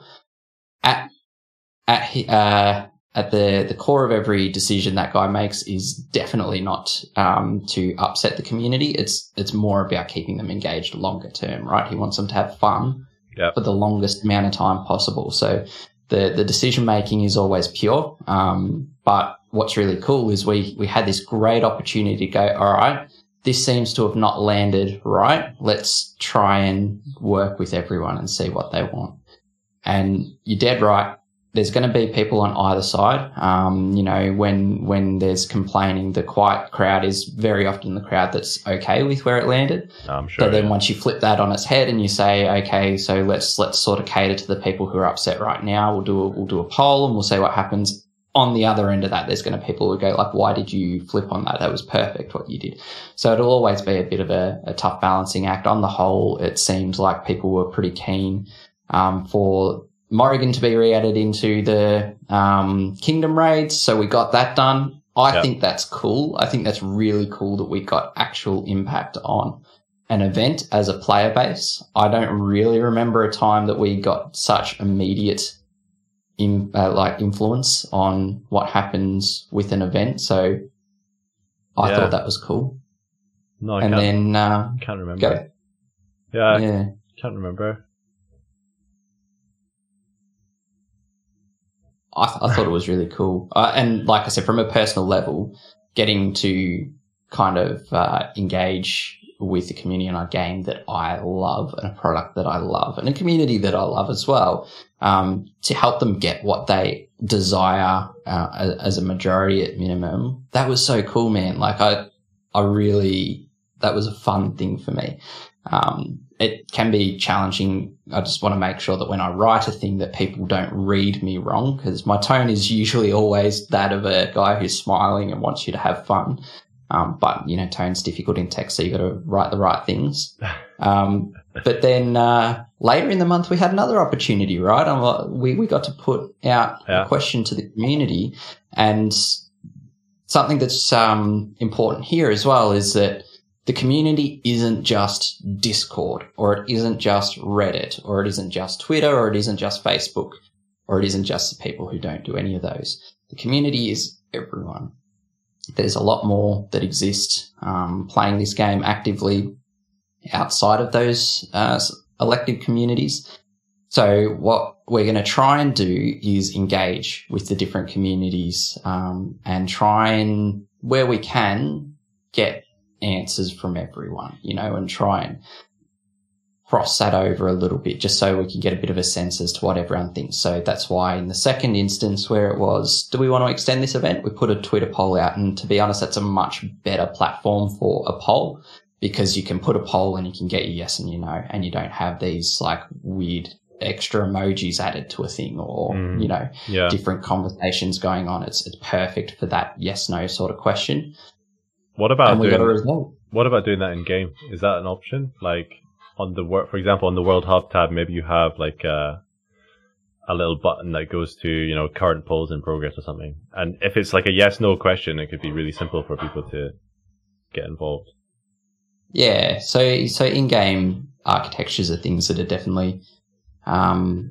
Speaker 1: at, at, uh, at the, the core of every decision that guy makes is definitely not um, to upset the community. It's it's more about keeping them engaged longer term, right? He wants them to have fun
Speaker 2: yep.
Speaker 1: for the longest amount of time possible. So the, the decision making is always pure. Um, but what's really cool is we, we had this great opportunity to go, all right, this seems to have not landed right. Let's try and work with everyone and see what they want. And you're dead right. There's going to be people on either side. Um, you know, when when there's complaining, the quiet crowd is very often the crowd that's okay with where it landed.
Speaker 2: I'm sure.
Speaker 1: But then
Speaker 2: yeah.
Speaker 1: once you flip that on its head and you say, okay, so let's let's sort of cater to the people who are upset right now. We'll do a, we'll do a poll and we'll see what happens. On the other end of that, there's going to be people who go like, why did you flip on that? That was perfect what you did. So it'll always be a bit of a, a tough balancing act. On the whole, it seems like people were pretty keen um, for Morrigan to be re-added into the um, Kingdom raids, so we got that done. I yep. think that's cool. I think that's really cool that we got actual impact on an event as a player base. I don't really remember a time that we got such immediate in, uh, like influence on what happens with an event, so I yeah. thought that was cool.
Speaker 2: No, I
Speaker 1: and
Speaker 2: can't,
Speaker 1: then uh,
Speaker 2: can't remember.
Speaker 1: Go.
Speaker 2: Yeah,
Speaker 1: yeah,
Speaker 2: I can't remember.
Speaker 1: I, th- I thought it was really cool. Uh, and like I said, from a personal level, getting to kind of uh, engage with the community on a game that I love and a product that I love and a community that I love as well, um, to help them get what they desire uh, as a majority at minimum. That was so cool, man. Like I, I really, that was a fun thing for me. Um, it can be challenging. I just want to make sure that when I write a thing that people don't read me wrong, because my tone is usually always that of a guy who's smiling and wants you to have fun. Um, but, you know, tone's difficult in text, so you got to write the right things. Um, but then, uh, later in the month, we had another opportunity, right? Um, we, we got to put out
Speaker 2: yeah.
Speaker 1: a question to the community, and something that's um, important here as well is that the community isn't just Discord, or it isn't just Reddit, or it isn't just Twitter, or it isn't just Facebook, or it isn't just the people who don't do any of those. The community is everyone. There's a lot more that exist um, playing this game actively outside of those uh, elected communities. So what we're going to try and do is engage with the different communities um, and try and, where we can, get answers from everyone, you know, and try and cross that over a little bit just so we can get a bit of a sense as to what everyone thinks. So that's why in the second instance where it was, do we want to extend this event? We put a Twitter poll out, and to be honest, that's a much better platform for a poll, because you can put a poll and you can get your yes and your no, and you don't have these like weird extra emojis added to a thing or, mm, you know,
Speaker 2: yeah.
Speaker 1: different conversations going on. It's it's perfect for that yes, no sort of question.
Speaker 2: What about
Speaker 1: and we
Speaker 2: doing,
Speaker 1: got a result.
Speaker 2: What about doing that in game? Is that an option? Like on the work, for example, on the World Hub tab, maybe you have like a, a little button that goes to, you know, current polls in progress or something. And if it's like a yes, no question, it could be really simple for people to get involved.
Speaker 1: Yeah, so so in-game architectures are things that are definitely um,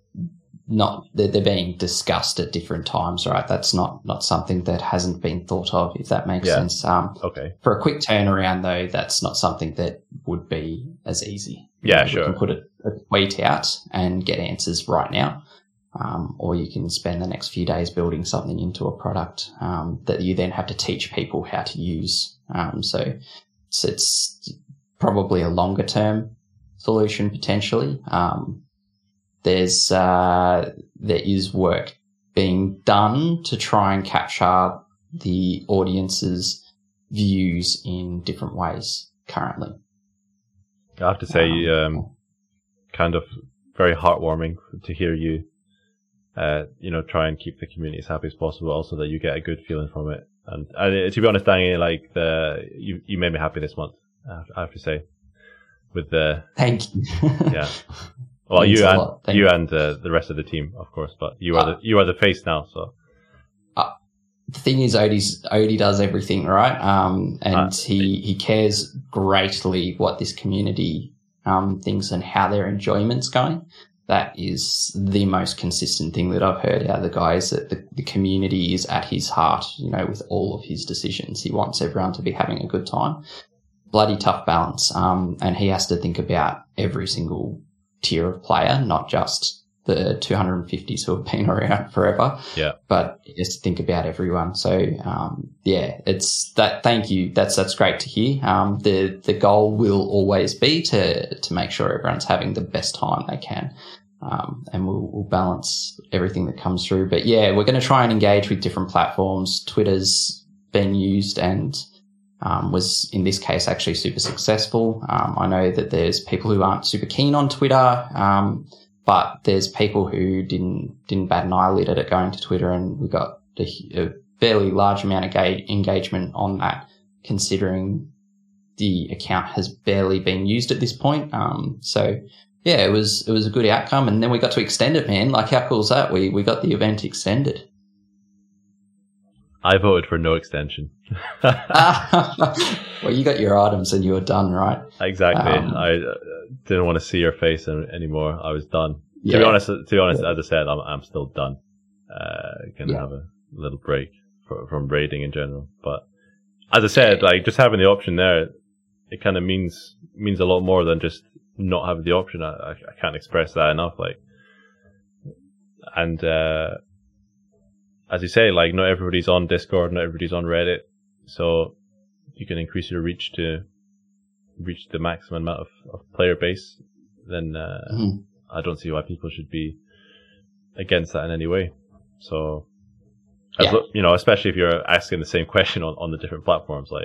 Speaker 1: not they're, they're being discussed at different times, right? That's not not something that hasn't been thought of, if that makes
Speaker 2: yeah.
Speaker 1: sense. Um,
Speaker 2: okay.
Speaker 1: For a quick turnaround, though, that's not something that would be as easy.
Speaker 2: Yeah,
Speaker 1: you
Speaker 2: sure.
Speaker 1: You can put a, a tweet out and get answers right now, um, or you can spend the next few days building something into a product um, that you then have to teach people how to use. Um, so it's, it's probably a longer term solution potentially. Um, there's uh, there is work being done to try and capture the audience's views in different ways currently.
Speaker 2: I have to say, um, um, kind of very heartwarming to hear you, uh, you know, try and keep the community as happy as possible. Also, that you get a good feeling from it. And, and to be honest, Danny, like the you, you made me happy this month. I have, I have to say, with the
Speaker 1: thank you.
Speaker 2: yeah. Well, you and you and uh, the rest of the team, of course, but you are uh, the you are the face now. So
Speaker 1: uh, the thing is, Odie's, Odie does everything right, um, and uh, he he cares greatly what this community um, thinks and how their enjoyment's going. That is the most consistent thing that I've heard out of the guys. That the, the community is at his heart, you know, with all of his decisions. He wants everyone to be having a good time. Bloody tough balance, um, and he has to think about every single tier of player, not just the two hundred fifties who have been around forever.
Speaker 2: Yeah.
Speaker 1: But just think about everyone. So, um, yeah, it's that. Thank you. That's, that's great to hear. Um, the, the goal will always be to, to make sure everyone's having the best time they can. Um, and we'll, we'll balance everything that comes through. But yeah, we're going to try and engage with different platforms. Twitter's been used and, Um, was in this case actually super successful. Um, I know that there's people who aren't super keen on Twitter, um, but there's people who didn't didn't bat an eyelid at it going to Twitter, and we got a, a fairly large amount of ga- engagement on that, considering the account has barely been used at this point. Um, so yeah, it was it was a good outcome, and then we got to extend it, man. Like, how cool is that? We we got the event extended.
Speaker 2: I voted for no extension.
Speaker 1: Well, you got your items and you were done, right?
Speaker 2: Exactly. Um, I uh, didn't want to see your face anymore. I was done. Yeah. To be honest, to be honest, yeah. as I said, I'm I'm still done. Uh, gonna yeah. have a little break for, from raiding in general. But as I said, yeah. like just having the option there, it kind of means means a lot more than just not having the option. I I, I can't express that enough. Like, and. uh As you say, like, not everybody's on Discord, not everybody's on Reddit, so you can increase your reach to reach the maximum amount of, of player base, then uh, mm-hmm. I don't see why people should be against that in any way. So, as
Speaker 1: yeah.
Speaker 2: lo- you know, especially if you're asking the same question on, on the different platforms, like,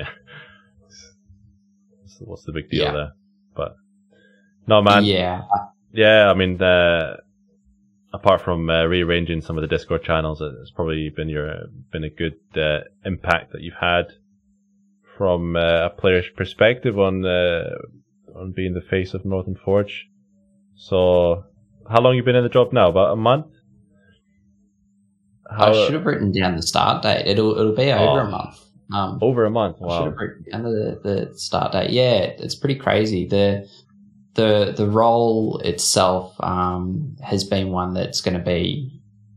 Speaker 2: what's the big deal yeah. there? But, no, man.
Speaker 1: Yeah.
Speaker 2: Yeah, I mean, uh, apart from uh, rearranging some of the Discord channels, it's probably been your been a good uh, impact that you've had from uh, a player's perspective on uh, on being the face of Northern Forge. So, how long you been in the job now? About a month?
Speaker 1: How, I should have written down the start date. It'll it'll be over oh, a month. Um,
Speaker 2: over a month. Wow.
Speaker 1: I should have written down the, the start date. Yeah, it's pretty crazy. The the the role itself um, has been one that's going to be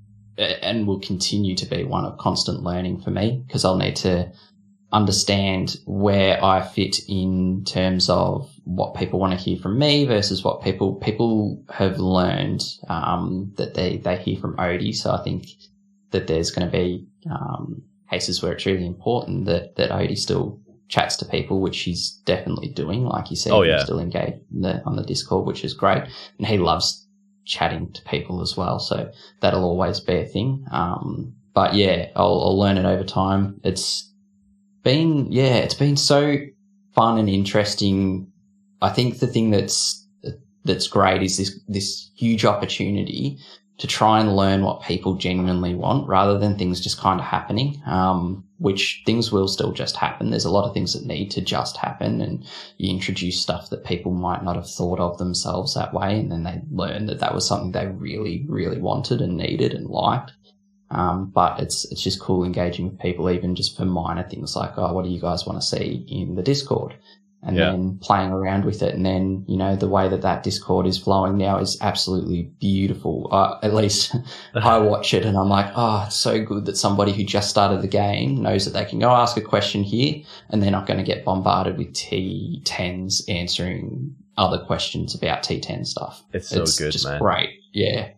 Speaker 1: and will continue to be one of constant learning for me, because I'll need to understand where I fit in terms of what people want to hear from me versus what people people have learned um, that they, they hear from Odie. So I think that there's going to be um, cases where it's really important that, that Odie still chats to people, which he's definitely doing. Like you said,
Speaker 2: oh, yeah.
Speaker 1: he's still engaged in the, on the Discord, which is great. And he loves chatting to people as well. So that'll always be a thing. Um, but yeah, I'll, I'll learn it over time. It's been, yeah, it's been so fun and interesting. I think the thing that's, that's great is this, this huge opportunity to try and learn what people genuinely want rather than things just kind of happening, um, which things will still just happen. There's a lot of things that need to just happen, and you introduce stuff that people might not have thought of themselves that way, and then they learn that that was something they really, really wanted and needed and liked. Um, but it's it's just cool engaging with people, even just for minor things like, oh, what do you guys want to see in the Discord? And yeah. then playing around with it. And then, you know, the way that that Discord is flowing now is absolutely beautiful. Uh, at least I watch it and I'm like, oh, it's so good that somebody who just started the game knows that they can go ask a question here and they're not going to get bombarded with T tens answering other questions about T ten stuff.
Speaker 2: It's so
Speaker 1: it's
Speaker 2: good,
Speaker 1: just
Speaker 2: man.
Speaker 1: Great. Yeah.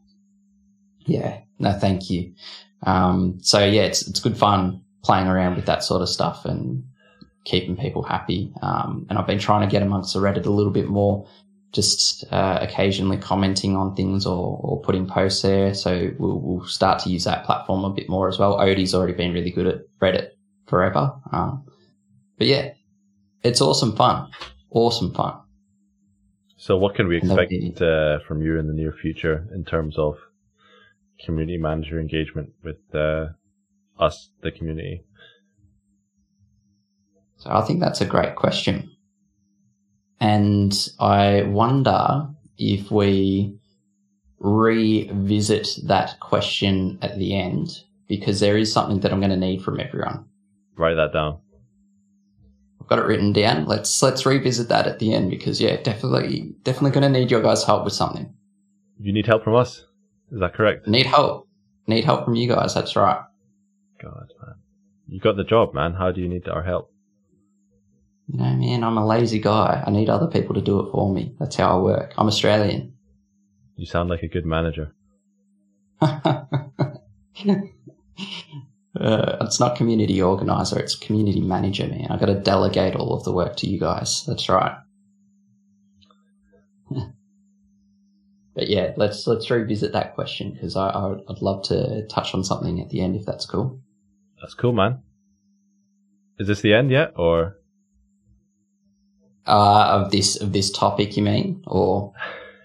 Speaker 1: Yeah. No, thank you. Um, so yeah, it's, it's good fun playing around with that sort of stuff and keeping people happy. Um, and I've been trying to get amongst the Reddit a little bit more, just uh, occasionally commenting on things or, or putting posts there. So we'll, we'll start to use that platform a bit more as well. Odie's already been really good at Reddit forever. Um, but yeah, it's awesome fun. Awesome fun.
Speaker 2: So what can we expect uh, from you in the near future in terms of community manager engagement with uh, us, the community?
Speaker 1: So I think that's a great question. And I wonder if we revisit that question at the end, because there is something that I'm going to need from everyone.
Speaker 2: Write that down.
Speaker 1: I've got it written down. Let's let's revisit that at the end, because yeah, definitely definitely going to need your guys' help with something.
Speaker 2: You need help from us? Is that correct?
Speaker 1: Need help. Need help from you guys. That's right.
Speaker 2: God, man. You got the job, man. How do you need our help?
Speaker 1: You know, man, I'm a lazy guy. I need other people to do it for me. That's how I work. I'm Australian.
Speaker 2: You sound like a good manager.
Speaker 1: uh, it's not community organizer. It's community manager, man. I got to delegate all of the work to you guys. That's right. But yeah, let's let's revisit that question, because I, I I'd love to touch on something at the end if that's cool.
Speaker 2: That's cool, man. Is this the end yet, or?
Speaker 1: Uh, of this of this topic, you mean, or?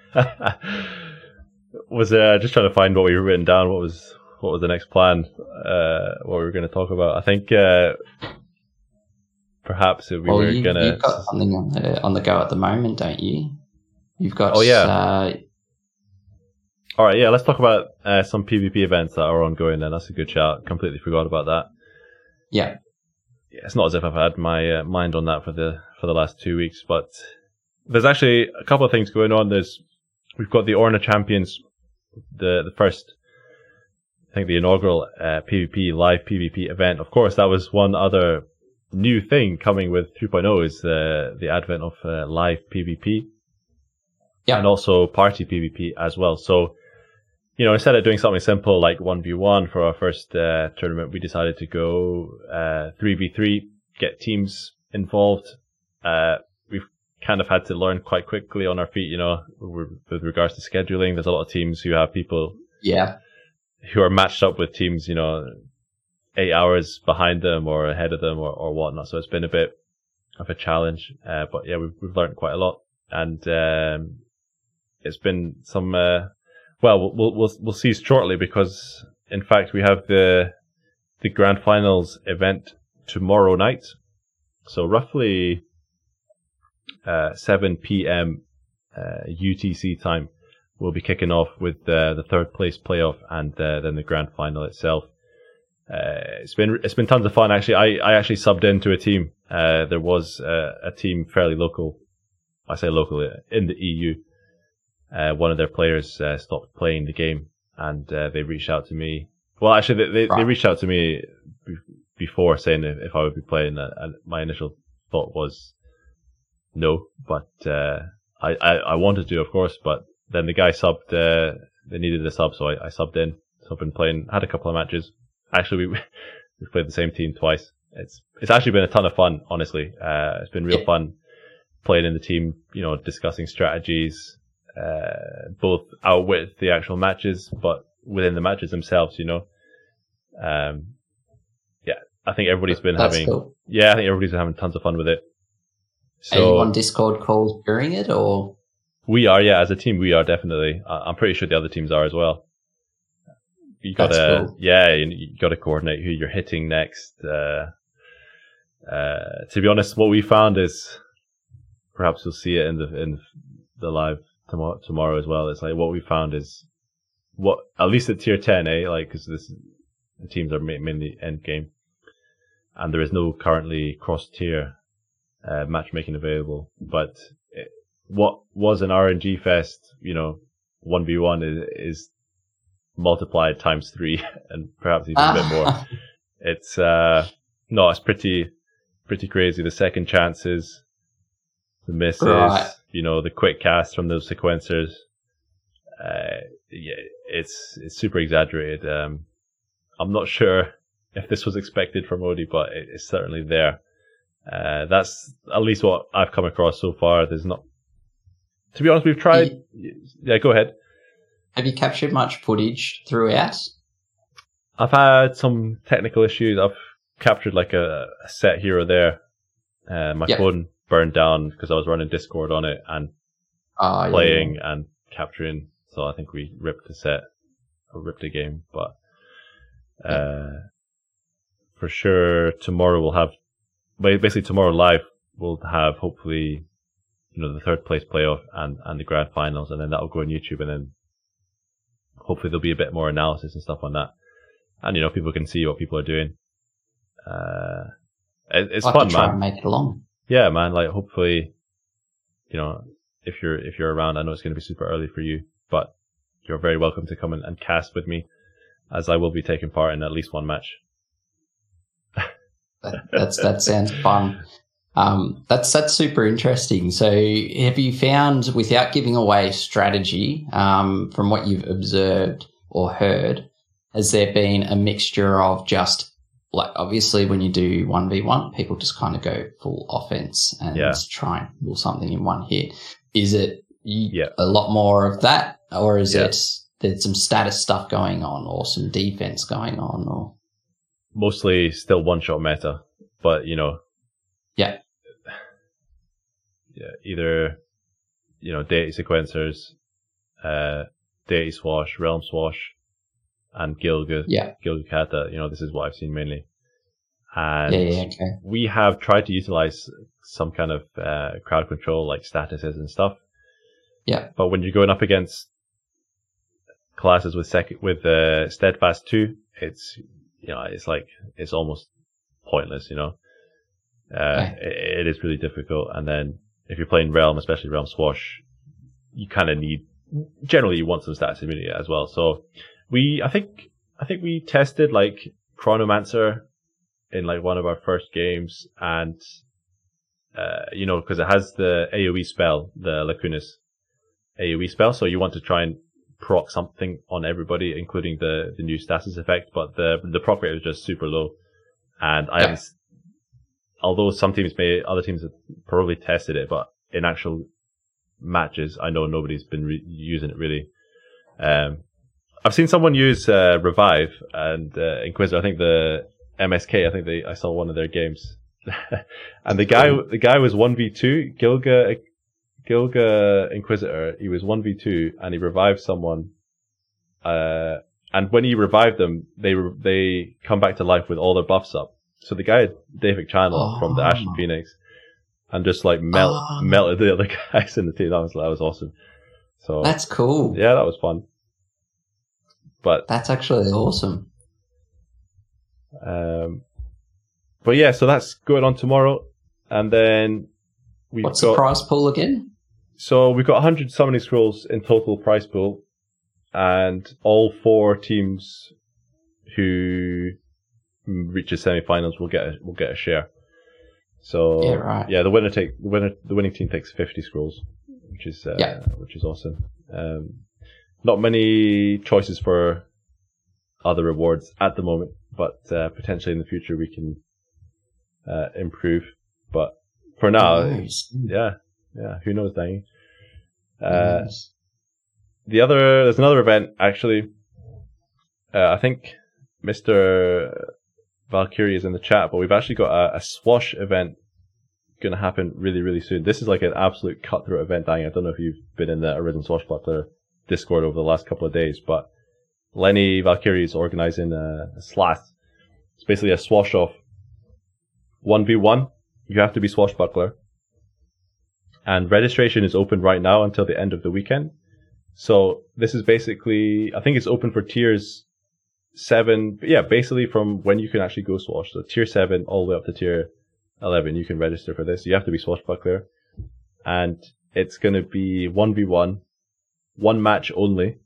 Speaker 2: was uh, just trying to find what we were written down. What was what was the next plan? Uh, what we were going to talk about? I think uh, perhaps we
Speaker 1: well,
Speaker 2: were
Speaker 1: you,
Speaker 2: going to.
Speaker 1: You've got something on the on the go at the moment, don't you? You've got.
Speaker 2: Oh yeah.
Speaker 1: Uh,
Speaker 2: All right, yeah. Let's talk about uh, some PvP events that are ongoing. Then that's a good shout. Completely forgot about that.
Speaker 1: Yeah.
Speaker 2: Yeah, it's not as if I've had my uh, mind on that for the for the last two weeks, but there's actually a couple of things going on. There's we've got the Orna Champions, the the first, I think the inaugural uh, PvP live PvP event. Of course, that was one other new thing coming with three point oh is uh, the advent of uh, live PvP,
Speaker 1: yeah,
Speaker 2: and also party PvP as well. So, you know, instead of doing something simple like one v one for our first uh, tournament, we decided to go uh, three v three, get teams involved. Uh, we've kind of had to learn quite quickly on our feet, you know, with regards to scheduling. There's a lot of teams who have people
Speaker 1: yeah,
Speaker 2: who are matched up with teams, you know, eight hours behind them or ahead of them or, or whatnot. So it's been a bit of a challenge. Uh, but yeah, we've, we've learned quite a lot. And um, it's been some... Uh, Well, we'll we'll we'll see shortly, because in fact we have the the grand finals event tomorrow night, so roughly uh, seven p.m. Uh, U T C time. we'll be kicking off with uh, the third place playoff and uh, then the grand final itself. Uh, it's been it's been tons of fun. Actually, I, I actually subbed into a team. Uh, there was uh, a team fairly local. I say local in the E U. Uh, one of their players uh, stopped playing the game, and uh, they reached out to me. Well, actually, they they, right. they reached out to me before saying if, if I would be playing, and my initial thought was no, but uh, I, I I wanted to, of course. But then the guy subbed. Uh, they needed a sub, so I, I subbed in. So I've been playing. Had a couple of matches. Actually, we we've played the same team twice. It's it's actually been a ton of fun. Honestly, uh, it's been real fun playing in the team. You know, discussing strategies, uh, both outwit the actual matches, but within the matches themselves. You know, um, yeah, I think everybody's been That's having. Cool. Yeah, I think everybody's been having tons of fun with it. So,
Speaker 1: are you on Discord calls during it, or?
Speaker 2: We are, yeah. As a team, we are definitely. I'm pretty sure the other teams are as well. You gotta, cool. yeah, you, you gotta coordinate who you're hitting next. Uh, uh, to be honest, what we found is, perhaps you'll see it in the in the live tomorrow, tomorrow as well. It's like what we found is, what at least at tier ten, eh? Like, because this the teams are mainly end game, and there is no currently cross tier uh, matchmaking available. But it, what was an R N G fest, you know, one v one is. is multiplied times three and perhaps even a bit more. It's uh no, it's pretty pretty crazy. The second chances, the misses, right. you know, the quick casts from those sequencers. Uh, yeah, it's it's super exaggerated. Um, I'm not sure if this was expected from Odie, but it, it's certainly there. Uh, that's at least what I've come across so far. There's not. To be honest, we've tried. You, yeah, go ahead.
Speaker 1: Have you captured much footage throughout?
Speaker 2: I've had some technical issues. I've captured like a, a set here or there. Uh, my yep. phone burned down because I was running Discord on it and uh, playing yeah, yeah. and capturing. So I think we ripped the set or ripped a game. But uh, yep. for sure, tomorrow we'll have, basically tomorrow live, we'll have hopefully, you know, the third place playoff and, and the grand finals, and then that'll go on YouTube, and then hopefully there'll be a bit more analysis and stuff on that. And, you know, people can see what people are doing. Uh, it, it's
Speaker 1: I'll
Speaker 2: fun,
Speaker 1: have to try
Speaker 2: man.
Speaker 1: And make it along.
Speaker 2: Yeah, man. Like, hopefully, you know, if you're, if you're around, I know it's going to be super early for you, but you're very welcome to come in and cast with me, as I will be taking part in at least one match.
Speaker 1: that, that's, that sounds fun. Um, that's, that's super interesting. So have you found, without giving away strategy, um, from what you've observed or heard, has there been a mixture of just, like, obviously when you do one v one, people just kind of go full offense and yeah. try and pull something in one hit. Is it
Speaker 2: yeah.
Speaker 1: a lot more of that, or is
Speaker 2: yeah.
Speaker 1: it there's some status stuff going on or some defense going on? Or
Speaker 2: mostly still one-shot meta, but, you know.
Speaker 1: Yeah.
Speaker 2: Yeah, either, you know, deity sequencers, uh, deity swash, realm swash, and Gilga,
Speaker 1: yeah.
Speaker 2: Gilga Kata. You know, this is what I've seen mainly. And
Speaker 1: yeah, yeah, okay.
Speaker 2: we have tried to utilize some kind of uh, crowd control, like statuses and stuff.
Speaker 1: Yeah.
Speaker 2: But when you're going up against classes with sec- with uh, Steadfast two, it's, you know, it's like, it's almost pointless, you know. Uh, okay. it, it is really difficult. And then if you're playing Realm, especially Realm Swash, you kind of need, generally you want some status immunity as well. So we, I think, I think we tested like Chronomancer in like one of our first games, and, uh, you know, cause it has the AoE spell, the Lacunas AoE spell. So you want to try and proc something on everybody, including the, the new stasis effect, but the, the proc rate was just super low. And I yeah. haven't, although some teams may, other teams have probably tested it, but in actual matches, I know nobody's been re- using it really. Um, I've seen someone use uh, Revive and uh, Inquisitor. I think the M S K. I think they. I saw one of their games, and the guy, the guy was one v two. Gilga, Gilga Inquisitor. He was one v two, and he revived someone. Uh, and when he revived them, they they come back to life with all their buffs up. So the guy had David Channel oh. from the Ashen Phoenix, and just like melt oh. melted the other guys in the team. That was that was awesome. So
Speaker 1: that's cool.
Speaker 2: Yeah, that was fun. But
Speaker 1: that's actually awesome.
Speaker 2: Um, but yeah, so that's going on tomorrow, and then we've
Speaker 1: What's
Speaker 2: got,
Speaker 1: the prize pool again?
Speaker 2: So we've got one hundred summoning scrolls in total prize pool, and all four teams who reach the semi-finals will get a, will get a share. So
Speaker 1: yeah, right.
Speaker 2: yeah, the winner take the winner the winning team takes fifty scrolls, which is uh,
Speaker 1: yeah.
Speaker 2: which is awesome. Um, not many choices for other rewards at the moment, but uh, potentially in the future we can uh, improve. But for now,
Speaker 1: nice.
Speaker 2: yeah, yeah, who knows, Danny? Uh, nice. The other, there's another event actually. Uh, I think Mister Valkyrie is in the chat, but we've actually got a, a Swash event going to happen really, really soon. This is like an absolute cutthroat event, Danny. I don't know if you've been in the Arisen Swashbuckler Discord over the last couple of days, but Lenny Valkyrie is organizing a, a slash. It's basically a swash off. one v one. You have to be Swashbuckler. And registration is open right now until the end of the weekend. So this is basically, I think it's open for tiers seven. Yeah, basically from when you can actually go swash. So tier seven all the way up to tier eleven, you can register for this. You have to be Swashbuckler. And it's going to be one v one. One match only.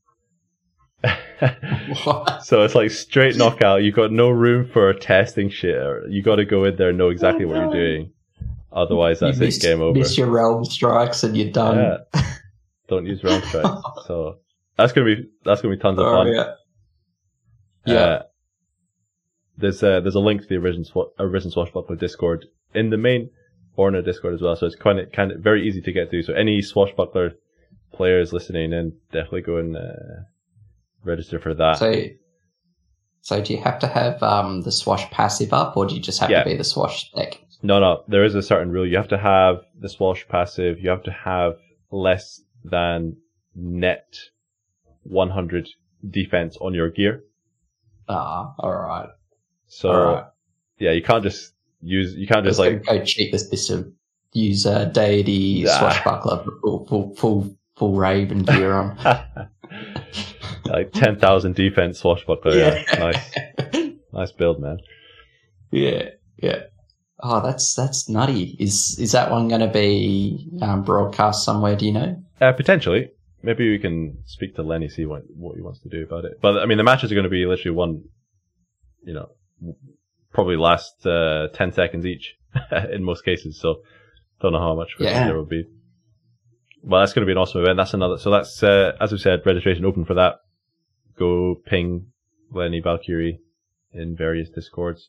Speaker 2: So it's like straight knockout. You've got no room for testing shit. You got to go in there and know exactly what you're doing. Otherwise, that's
Speaker 1: you
Speaker 2: it.
Speaker 1: Miss,
Speaker 2: Game over.
Speaker 1: Miss your realm strikes and you're done.
Speaker 2: Yeah. Don't use realm strikes. So that's gonna be that's gonna be tons of
Speaker 1: oh,
Speaker 2: fun.
Speaker 1: Yeah. Yeah.
Speaker 2: Uh, there's a, there's a link to the Arisen Sw- Arisen Swashbuckler Discord in the main or in a Discord as well. So it's kind of kind of very easy to get to. So any Swashbuckler players listening in, definitely go and uh, register for that.
Speaker 1: So, so do you have to have um, the Swash passive up, or do you just have
Speaker 2: yeah.
Speaker 1: to be the Swash deck?
Speaker 2: No, no. There is a certain rule. You have to have the Swash passive. You have to have less than net one hundred defense on your gear.
Speaker 1: Ah, all right.
Speaker 2: So, all right. yeah, you can't just use. You can't just like
Speaker 1: go cheap this system. Use uh, deity nah. Swashbuckler full full full full Raven gear on.
Speaker 2: Like ten thousand defense Swashbuckler. Yeah. yeah, nice, nice build, man.
Speaker 1: Yeah, yeah. Oh, that's that's nutty. Is is that one going to be um, broadcast somewhere? Do you know?
Speaker 2: Uh, potentially. Maybe we can speak to Lenny, see what what he wants to do about it. But I mean, the matches are going to be literally one. You know, probably last uh, ten seconds each in most cases. So don't know how much
Speaker 1: yeah.
Speaker 2: there will be. Well, that's going to be an awesome event. That's another. So that's uh, as we said, registration open for that. Go ping Lenny Valkyrie in various Discords.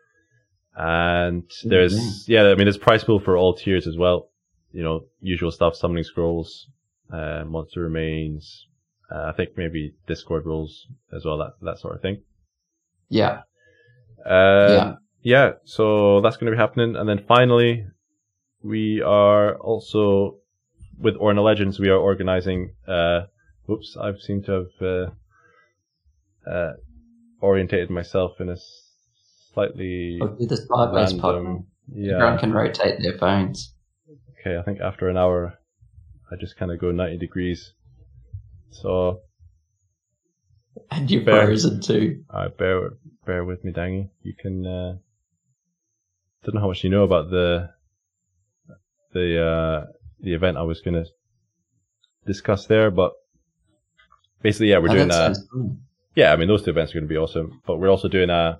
Speaker 2: And there's, mm-hmm. yeah, I mean, there's prize pool for all tiers as well. You know, usual stuff, summoning scrolls, uh, monster remains, uh, I think maybe Discord rules as well, that, that sort of thing.
Speaker 1: Yeah.
Speaker 2: Uh, yeah. Yeah. So that's going to be happening. And then finally, we are also with Orna Legends, we are organizing, uh, whoops, I've seemed to have, uh, uh, orientated myself in a slightly
Speaker 1: the sideways
Speaker 2: random, yeah.
Speaker 1: Everyone can rotate their phones.
Speaker 2: Okay, I think after an hour, I just kind of go ninety degrees. So,
Speaker 1: and you're
Speaker 2: bear,
Speaker 1: frozen too.
Speaker 2: Alright, bear bear with me, Dangy. You can. Uh, don't know how much you know about the the uh, the event I was going to discuss there, but basically, yeah, we're oh, doing a. Cool. Yeah, I mean, those two events are going to be awesome, but we're also doing a.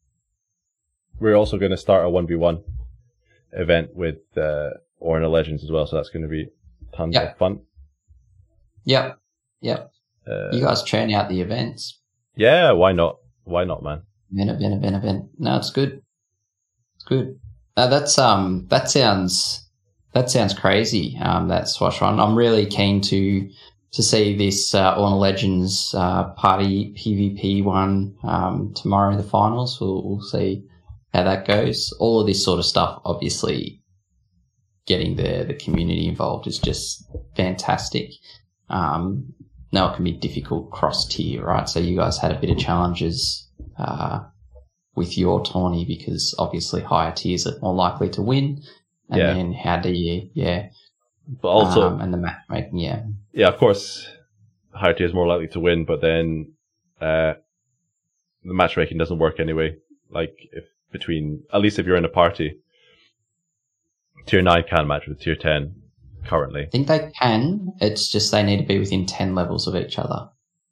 Speaker 2: We're also going to start a one v one event with uh, Orna Legends as well, so that's going to be tons yep. of fun.
Speaker 1: Yep, yep. Uh, you guys churn out the events.
Speaker 2: Yeah, why not? Why not, man?
Speaker 1: Event, event, event, event. No, it's good. It's good. Uh, that's um, that sounds that sounds crazy. Um, that Swash one. I'm really keen to to see this uh, Orna Legends uh, party PvP one um, tomorrow. The finals. We'll, we'll see how that goes. All of this sort of stuff, obviously, getting the the community involved is just fantastic. Um, now it can be difficult cross tier, right? So you guys had a bit of challenges uh, with your tourney because obviously higher tiers are more likely to win. And
Speaker 2: yeah.
Speaker 1: then how do you, yeah.
Speaker 2: But also,
Speaker 1: um, and the matchmaking, yeah.
Speaker 2: yeah, of course, higher tier is more likely to win, but then uh, the matchmaking doesn't work anyway. Like if between, at least if you're in a party, tier nine can match with tier ten currently.
Speaker 1: I think they can. It's just they need to be within ten levels of each other.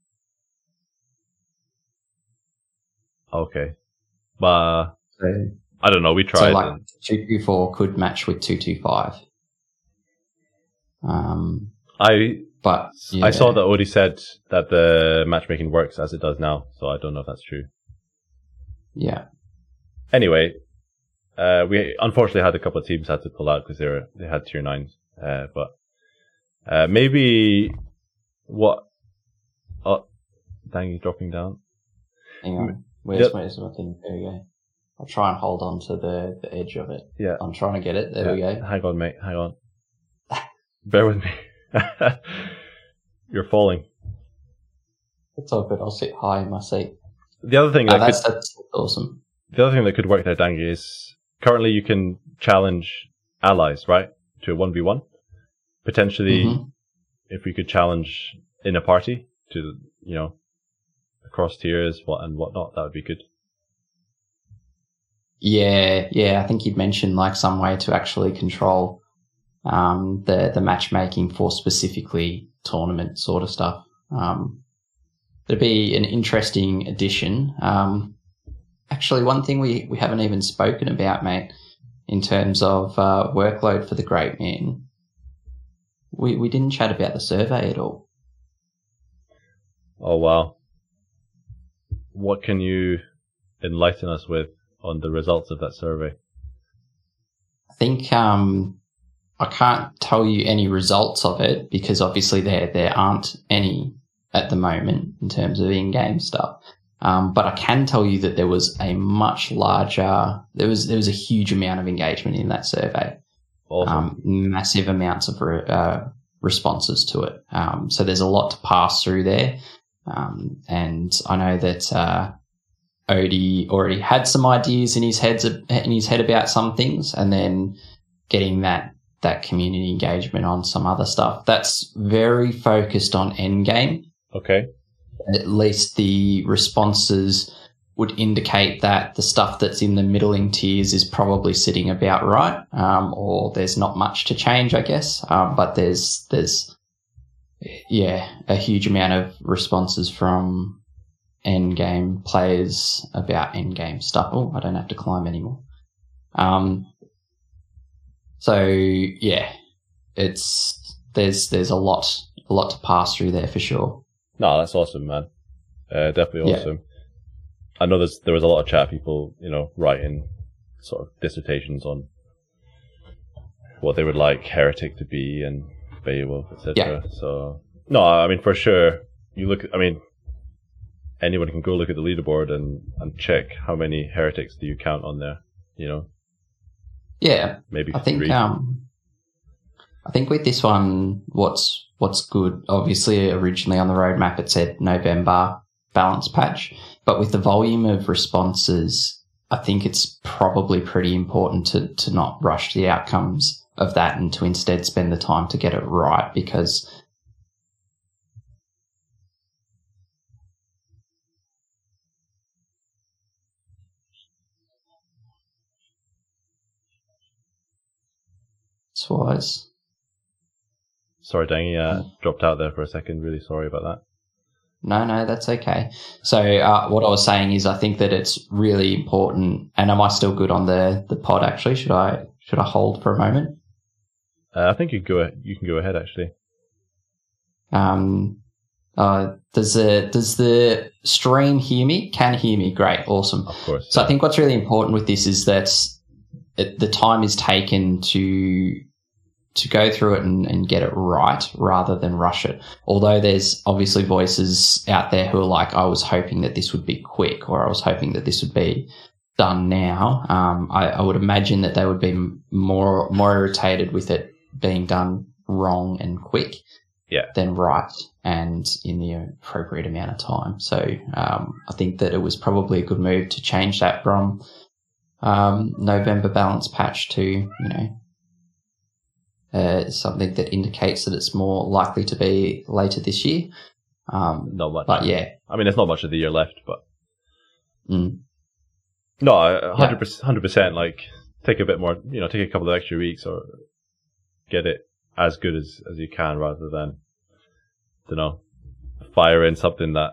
Speaker 2: Okay, but
Speaker 1: so,
Speaker 2: I don't know. We tried.
Speaker 1: So like two two four could match with two two five. Um,
Speaker 2: I
Speaker 1: but yeah.
Speaker 2: I saw that Odie said that the matchmaking works as it does now, so I don't know if that's true.
Speaker 1: Yeah.
Speaker 2: Anyway, uh, we unfortunately had a couple of teams had to pull out because they were they had tier nines. Uh, but uh, maybe what? Oh, dang, you dropping down.
Speaker 1: Hang on. Where's, yep. where's my thing? There we go. I'll try and hold on to the, the edge of it.
Speaker 2: Yeah.
Speaker 1: I'm trying to get it. There
Speaker 2: yeah.
Speaker 1: we go.
Speaker 2: Hang on, mate. Hang on. Bear with me. You're falling.
Speaker 1: It's all good. I'll sit high in my seat.
Speaker 2: The other thing
Speaker 1: oh,
Speaker 2: that
Speaker 1: that's,
Speaker 2: could,
Speaker 1: that's awesome.
Speaker 2: The other thing that could work there, Dangy, is currently you can challenge allies, right, to a one v one. Potentially, mm-hmm. if we could challenge in a party to, you know, across tiers what and whatnot, that would be good.
Speaker 1: Yeah, yeah. I think you'd mentioned like some way to actually control um, the the matchmaking for specifically tournament sort of stuff. Um, it'd be an interesting addition. Um, actually, one thing we, we haven't even spoken about, mate, in terms of uh, workload for the Great Man, we we didn't chat about the survey at all.
Speaker 2: Oh wow! What can you enlighten us with on the results of that survey?
Speaker 1: I think um, I can't tell you any results of it because obviously there there aren't any at the moment in terms of in-game stuff. Um, but I can tell you that there was a much larger, there was there was a huge amount of engagement in that survey.
Speaker 2: Awesome.
Speaker 1: Um, massive amounts of re- uh, responses to it. Um, so there's a lot to pass through there. Um, and I know that uh, Odie already had some ideas in his heads in his head about some things, and then getting that that community engagement on some other stuff. That's very focused on endgame.
Speaker 2: Okay.
Speaker 1: At least the responses would indicate that the stuff that's in the middling tiers is probably sitting about right, um, or there's not much to change, I guess. Um, but there's there's yeah a huge amount of responses from endgame players about endgame stuff. Oh, I don't have to climb anymore. Um, so yeah, it's there's there's a lot a lot to pass through there for sure.
Speaker 2: No, that's awesome, man. Uh, definitely awesome. Yeah. I know there's there was a lot of chat people, you know, writing sort of dissertations on what they would like Heretic to be and Beowulf, et cetera. Yeah. So no, I mean for sure. You look. I mean, anyone can go look at the leaderboard and, and check how many Heretics do you count on there. You know.
Speaker 1: Yeah,
Speaker 2: maybe
Speaker 1: I think
Speaker 2: three.
Speaker 1: um, I think with this one, what's what's good. Obviously, originally on the roadmap it said November balance patch, but with the volume of responses, I think it's probably pretty important to to not rush the outcomes of that and to instead spend the time to get it right, because it's wise.
Speaker 2: Sorry, Dangy, uh, dropped out there for a second. Really sorry about that.
Speaker 1: No, no, that's okay. So uh, what I was saying is I think that it's really important. And am I still good on the, the pod, actually? Should I should I hold for a moment?
Speaker 2: Uh, I think you go. You can go ahead, actually.
Speaker 1: Um, uh, does the does the stream hear me? Can hear me? Great, awesome.
Speaker 2: Of course.
Speaker 1: So
Speaker 2: yeah.
Speaker 1: I think what's really important with this is that it, the time is taken to to go through it and, and get it right rather than rush it. Although there's obviously voices out there who are like, I was hoping that this would be quick, or I was hoping that this would be done now. Um, I, I would imagine that they would be more more irritated with it being done wrong and quick
Speaker 2: yeah.
Speaker 1: than right and in the appropriate amount of time. So um, I think that it was probably a good move to change that from um, November balance patch to, you know, uh, something that indicates that it's more likely to be later this year. Um,
Speaker 2: not much.
Speaker 1: But yeah.
Speaker 2: I mean, there's not much of the year left, but.
Speaker 1: Mm.
Speaker 2: No, one hundred percent, one hundred percent, like, take a bit more, you know, take a couple of extra weeks or get it as good as, as you can rather than, you know, fire in something that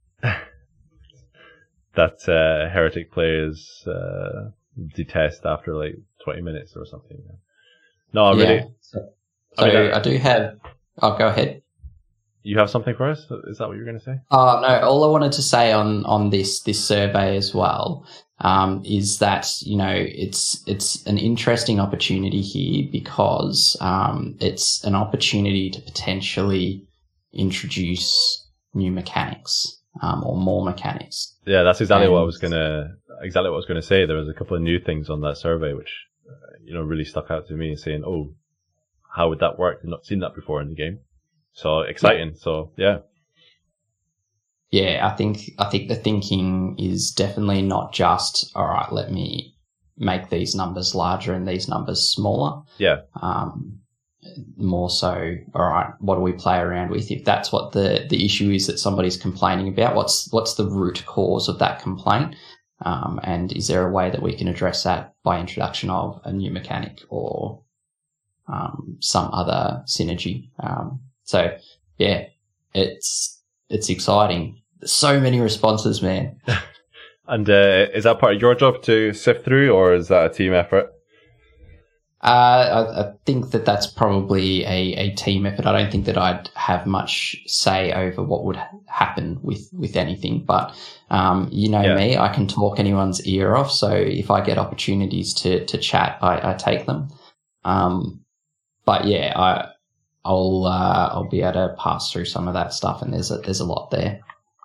Speaker 2: that uh, heretic players uh, detest after like twenty minutes or something. No, I really.
Speaker 1: Yeah. So, so
Speaker 2: I, mean,
Speaker 1: I, I do have. I'll go ahead.
Speaker 2: You have something for us? Is that what you're going to say?
Speaker 1: Oh no! All I wanted to say on on this this survey as well um, is that you know it's it's an interesting opportunity here because um, it's an opportunity to potentially introduce new mechanics um, or more mechanics.
Speaker 2: Yeah, that's exactly
Speaker 1: and,
Speaker 2: what I was gonna exactly what I was gonna say. There was a couple of new things on that survey which uh, you know really stuck out to me, saying, "Oh, how would that work? I've not seen that before in the game." So exciting. Yeah. So yeah.
Speaker 1: Yeah, I think I think the thinking is definitely not just all right. Let me make these numbers larger and these numbers smaller.
Speaker 2: Yeah.
Speaker 1: Um, more so, all right, what do we play around with? If that's what the, the issue is that somebody's complaining about, what's what's the root cause of that complaint? Um, and is there a way that we can address that by introduction of a new mechanic or um, some other synergy? Um, so, yeah, it's it's exciting. So many responses, man.
Speaker 2: And uh, is that part of your job to sift through, or is that a team effort?
Speaker 1: Uh, I, I think that that's probably a, a team effort. I don't think that I'd have much say over what would happen with, with anything. But, um, you know yeah. me, I can talk anyone's ear off. So if I get opportunities to, to chat, I, I take them. Um, but yeah, I, I'll, uh, I'll be able to pass through some of that stuff, and there's a, there's a lot there.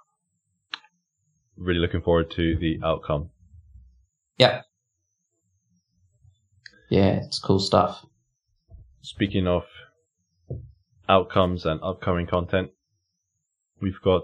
Speaker 2: Really looking forward to the outcome.
Speaker 1: Yep. Yeah, it's cool stuff.
Speaker 2: Speaking of outcomes and upcoming content, we've got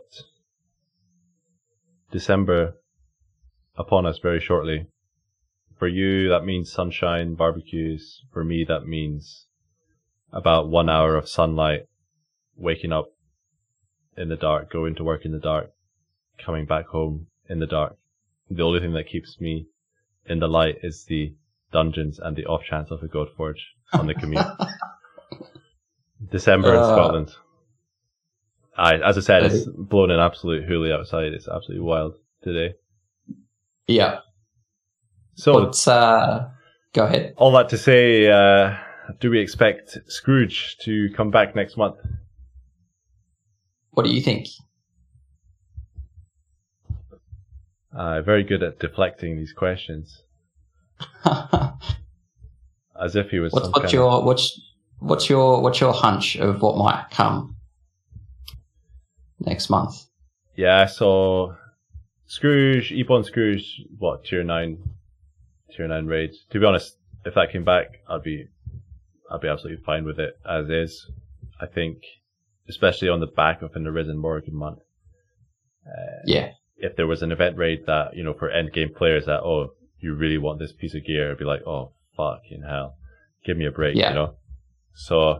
Speaker 2: December upon us very shortly. For you, that means sunshine, barbecues. For me, that means about one hour of sunlight, waking up in the dark, going to work in the dark, coming back home in the dark. The only thing that keeps me in the light is the dungeons and the off chance of a Godforge on the commute. December uh, in Scotland. I, as I said, it's blown an absolute hoolie outside. It's absolutely wild today.
Speaker 1: Yeah.
Speaker 2: So,
Speaker 1: but, uh, go ahead.
Speaker 2: All that to say, uh, do we expect Scrooge to come back next month?
Speaker 1: What do you think?
Speaker 2: Uh, very good at deflecting these questions. As if he was.
Speaker 1: What's,
Speaker 2: some
Speaker 1: what's
Speaker 2: kind
Speaker 1: your
Speaker 2: of...
Speaker 1: what's what's your what's your hunch of what might come next month?
Speaker 2: Yeah, so Scrooge, Ebon Scrooge, what tier nine, tier nine raid. To be honest, if that came back, I'd be, I'd be absolutely fine with it as is. I think, especially on the back of an Arisen Morrigan month. Uh,
Speaker 1: yeah.
Speaker 2: If there was an event raid that, you know, for end game players that, oh, you really want this piece of gear, I'd be like, oh, fucking hell. Give me a break, yeah. you know? So,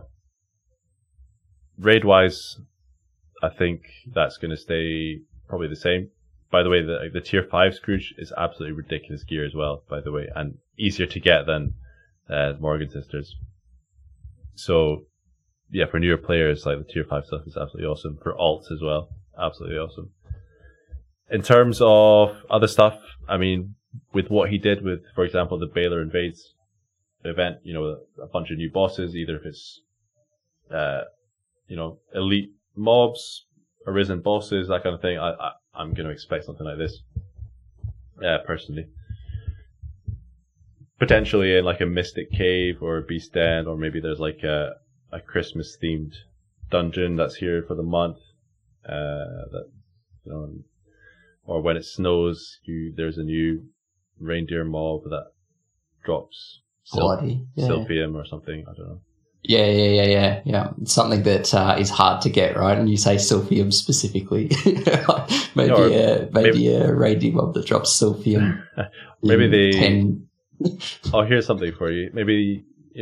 Speaker 2: raid-wise, I think that's going to stay probably the same. By the way, the, the tier five Scrooge is absolutely ridiculous gear as well, by the way, and easier to get than uh, Morrigan Sisters. So, yeah, for newer players, like the tier five stuff is absolutely awesome. For alts as well, absolutely awesome. In terms of other stuff, I mean, with what he did with, for example, the Baylor Invades event, you know, a bunch of new bosses, either if it's, uh, you know, elite mobs, Arisen bosses, that kind of thing, I, I, I'm going to expect something like this, uh, personally. Potentially in like a Mystic Cave or a Beast Den, or maybe there's like a, a Christmas themed dungeon that's here for the month, uh, that, you know, or when it snows, you there's a new reindeer mob that drops Sil- yeah. Silphium or something. I don't know.
Speaker 1: Yeah, yeah, yeah, yeah, yeah. It's something that uh, is hard to get, right? And you say Silphium specifically. maybe no, a maybe, maybe a reindeer mob that drops Silphium.
Speaker 2: maybe they.
Speaker 1: ten...
Speaker 2: Oh, here's something for you. Maybe, you know,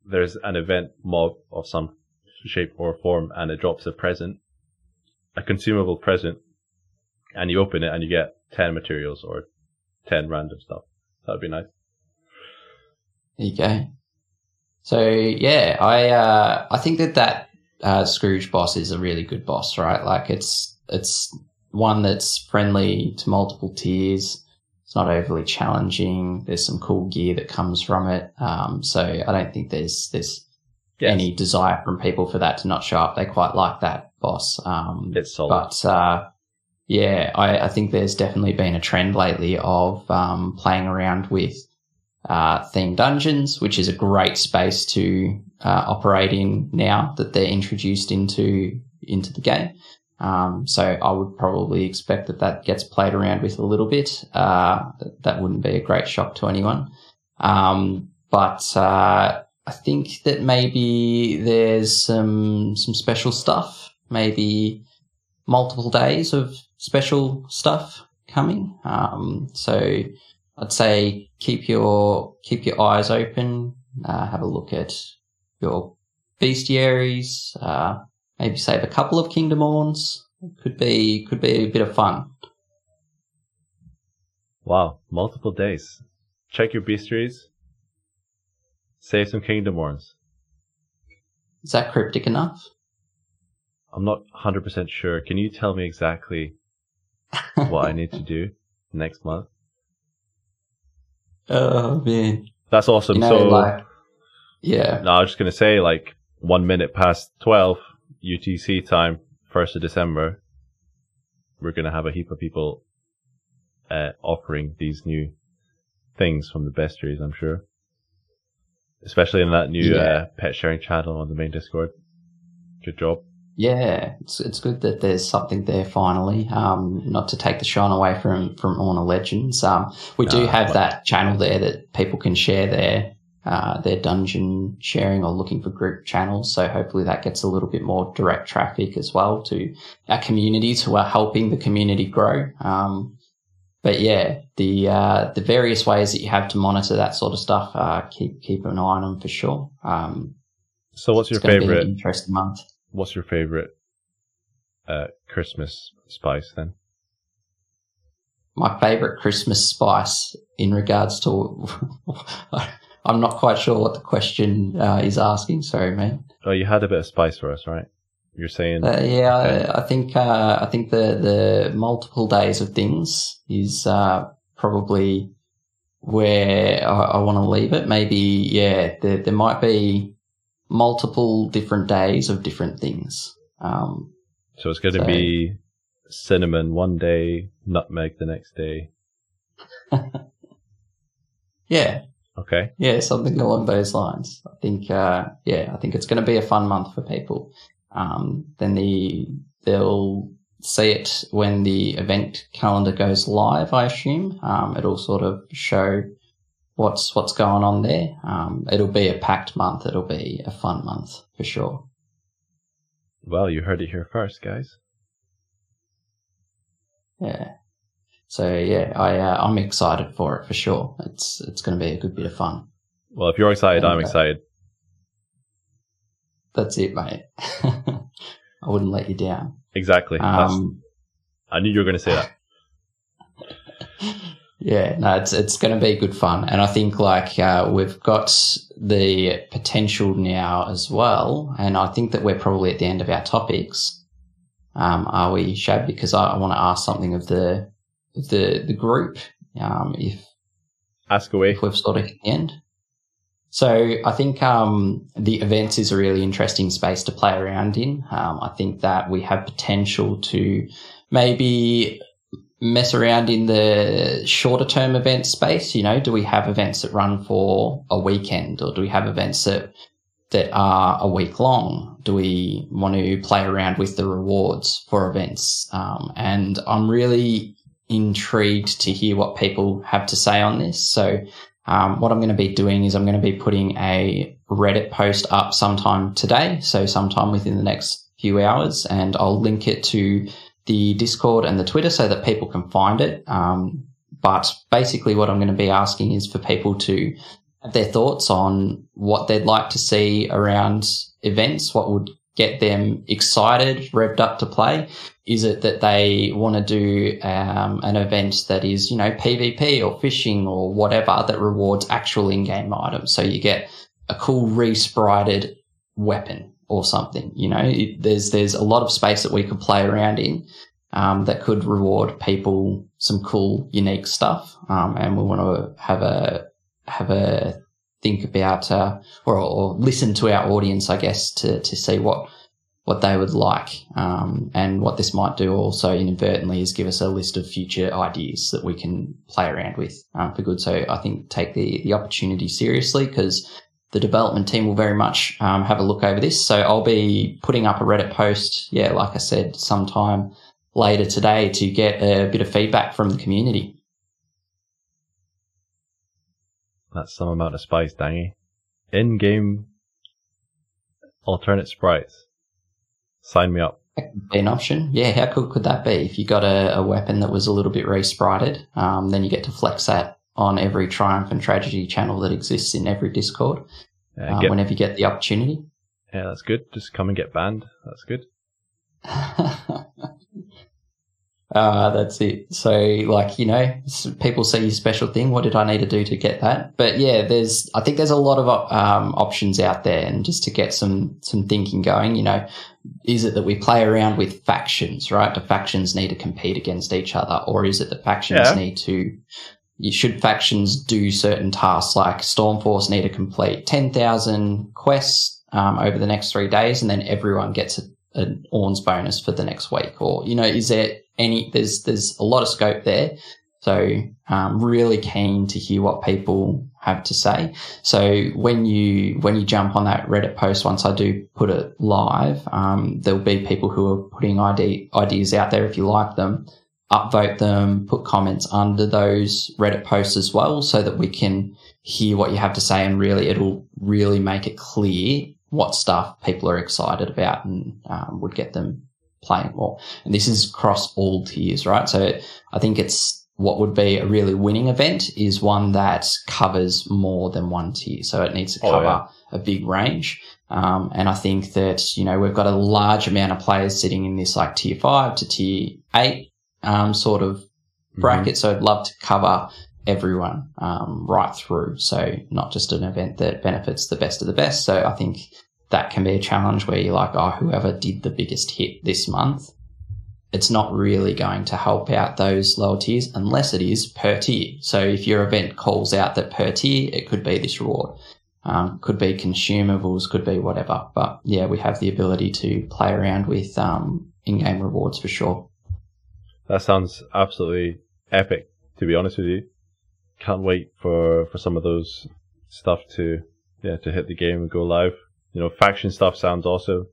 Speaker 2: there's an event mob of some shape or form, and it drops a present, a consumable present, and you open it and you get ten materials or ten random stuff. That would be nice.
Speaker 1: There you go. So yeah, I uh, I think that that uh, Scrooge boss is a really good boss, right? Like it's it's one that's friendly to multiple tiers. It's not overly challenging. There's some cool gear that comes from it. Um, so I don't think there's there's yes. any desire from people for that to not show up. They quite like that boss. Um,
Speaker 2: it's solid.
Speaker 1: But uh, yeah, I, I think there's definitely been a trend lately of um, playing around with uh, themed dungeons, which is a great space to uh, operate in now that they're introduced into into the game. Um, so I would probably expect that that gets played around with a little bit. Uh, that, that wouldn't be a great shock to anyone. Um, but, uh, I think that maybe there's some, some special stuff, maybe multiple days of special stuff coming. Um, so I'd say keep your, keep your eyes open, uh, have a look at your bestiaries, uh, maybe save a couple of Kingdom Orns. Could be could be a bit of fun.
Speaker 2: Wow, multiple days. Check your bestiaries. Save some Kingdom Orns.
Speaker 1: Is that cryptic enough?
Speaker 2: I'm not one hundred percent sure. Can you tell me exactly what I need to do next month?
Speaker 1: Oh, man.
Speaker 2: That's awesome.
Speaker 1: You know,
Speaker 2: so,
Speaker 1: like, yeah.
Speaker 2: No, I was just going to say, like, one minute past twelve U T C time, first of December, we're going to have a heap of people uh, offering these new things from the bestiaries, I'm sure. Especially in that new
Speaker 1: yeah.
Speaker 2: uh, pet sharing channel on the main Discord. Good job.
Speaker 1: Yeah, it's it's good that there's something there finally. Um, not to take the shine away from from Orna Legends. Um, we do
Speaker 2: no,
Speaker 1: have
Speaker 2: but...
Speaker 1: that channel there that people can share their uh their dungeon sharing or looking for group channels. So hopefully that gets a little bit more direct traffic as well to our communities who are helping the community grow. Um, but yeah, the uh the various ways that you have to monitor that sort of stuff, uh, keep keep an eye on them for sure. Um,
Speaker 2: so what's your
Speaker 1: it's gonna
Speaker 2: favorite?
Speaker 1: be an interesting month.
Speaker 2: What's your favorite uh, Christmas spice then?
Speaker 1: My favorite Christmas spice in regards to, I'm not quite sure what the question uh, is asking. Sorry, man.
Speaker 2: Oh, you had a bit of spice for us, right? You're saying,
Speaker 1: uh, yeah, okay. I, I think uh, I think the the multiple days of things is uh, probably where I, I want to leave it. Maybe, yeah, there there might be multiple different days of different things. Um,
Speaker 2: so it's going to so, be cinnamon one day, nutmeg the next day.
Speaker 1: yeah.
Speaker 2: Okay.
Speaker 1: Yeah, something along those lines. I think, uh, yeah, I think it's going to be a fun month for people. Um, then the they'll see it when the event calendar goes live, I assume. Um, it'll sort of show what's what's going on there. Um, it'll be a packed month. It'll be a fun month for sure.
Speaker 2: Well, you heard it here first, guys.
Speaker 1: Yeah. So yeah, I uh, I'm excited for it for sure. It's it's going to be a good bit of fun.
Speaker 2: Well, if you're excited, and, I'm excited. Uh,
Speaker 1: that's it, mate. I wouldn't let you down.
Speaker 2: Exactly. Um, I knew you were going to say that.
Speaker 1: Yeah, no, it's it's going to be good fun, and I think like uh, we've got the potential now as well, and I think that we're probably at the end of our topics. Um, are we, Shab? Because I, I want to ask something of the of the the group. Um, if
Speaker 2: ask away,
Speaker 1: if we've sort of hit the end. So I think um, the events is a really interesting space to play around in. Um, I think that we have potential to maybe mess around in the shorter term event space. You know, do we have events that run for a weekend, or do we have events that that are a week long? Do we want to play around with the rewards for events? Um, and I'm really intrigued to hear what people have to say on this. So um, what I'm going to be doing is I'm going to be putting a Reddit post up sometime today, so sometime within the next few hours, and I'll link it to the Discord and the Twitter so that people can find it. Um, but basically what I'm going to be asking is for people to have their thoughts on what they'd like to see around events, what would get them excited, revved up to play. Is it that they want to do um, an event that is, you know, PvP or fishing or whatever that rewards actual in-game items? So you get a cool re-sprited weapon or something, you know, it, there's, there's a lot of space that we could play around in, um, that could reward people some cool, unique stuff. Um, and we want to have a, have a think about, uh, or, or listen to our audience, I guess, to, to see what, what they would like. Um, and what this might do also inadvertently is give us a list of future ideas that we can play around with, um, for good. So I think take the, the opportunity seriously, because the development team will very much, um, have a look over this. So I'll be putting up a Reddit post, yeah, like I said, sometime later today to get a bit of feedback from the community.
Speaker 2: That's some amount of spice, Dangy. In-game alternate sprites. Sign me up.
Speaker 1: That could be an option. Yeah, how cool could that be? If you got a, a weapon that was a little bit re-sprited, um, then you get to flex that on every Triumph and Tragedy channel that exists in every Discord, uh, get, uh, whenever you get the opportunity.
Speaker 2: Yeah, that's good. Just come and get banned. That's good.
Speaker 1: Uh, that's it. So, like, you know, people see your special thing. What did I need to do to get that? But yeah, there's, I think there's a lot of, um, options out there, and just to get some, some thinking going, you know, is it that we play around with factions, right? Do factions need to compete against each other? Or is it that factions yeah. need to, you should factions do certain tasks, like Stormforce need to complete ten thousand quests, um, over the next three days, and then everyone gets a, an Orns bonus for the next week? Or, you know, is there any, there's, there's a lot of scope there. So, um, really keen to hear what people have to say. So when you, when you jump on that Reddit post, once I do put it live, um, there'll be people who are putting ide- ideas out there. If you like them, upvote them, put comments under those Reddit posts as well, so that we can hear what you have to say, and really, it'll really make it clear what stuff people are excited about, and um, would get them playing more. And this is across all tiers, right? So I think it's, what would be a really winning event is one that covers more than one tier. So it needs to cover oh, yeah. a big range. Um, and I think that, you know, we've got a large amount of players sitting in this like tier five to tier eight, um, sort of bracket. Mm-hmm. So I'd love to cover everyone, um, right through. So not just an event that benefits the best of the best. So I think that can be a challenge where you're like, oh, whoever did the biggest hit this month, it's not really going to help out those lower tiers unless it is per tier. So if your event calls out that per tier, it could be this reward. Um, could be consumables, could be whatever. But yeah, we have the ability to play around with um, in-game rewards for sure.
Speaker 2: That sounds absolutely epic, to be honest with you. Can't wait for, for some of those stuff to yeah to hit the game and go live. You know, faction stuff sounds awesome.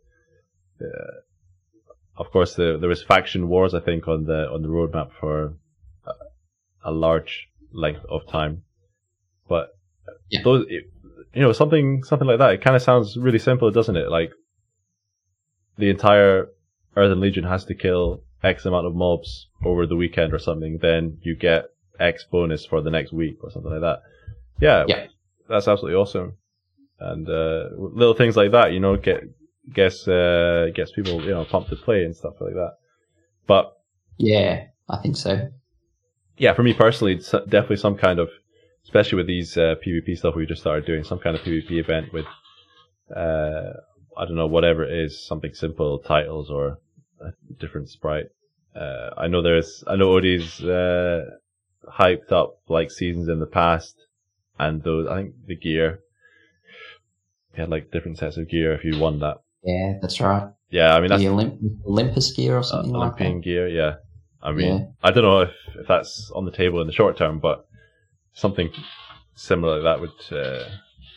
Speaker 2: Uh, Of course, the, there was faction wars, I think, on the on the roadmap for a, a large length of time. But yeah. those, you know, something something like that. It kind of sounds really simple, doesn't it? Like the entire Earthen Legion has to kill X amount of mobs over the weekend or something. Then you get X bonus for the next week or something like that. Yeah, yeah. That's absolutely awesome. And uh, little things like that, you know, get. Guess uh, gets people, you know, pumped to play and stuff like that. But
Speaker 1: yeah, I think so.
Speaker 2: Yeah, for me personally, it's definitely some kind of, especially with these uh, PvP stuff we just started doing, some kind of PvP event with, uh, I don't know, whatever it is, something simple, titles or a different sprite. Uh, I know there's, I know Odie's uh, hyped up like seasons in the past, and those, I think the gear, you had like different sets of gear if you won that.
Speaker 1: Yeah, that's right.
Speaker 2: Yeah, I mean that's
Speaker 1: the Olymp- Olympus gear or something uh, like that.
Speaker 2: Olympian gear, yeah. I mean, yeah. I don't know if, if that's on the table in the short term, but something similar like that would uh,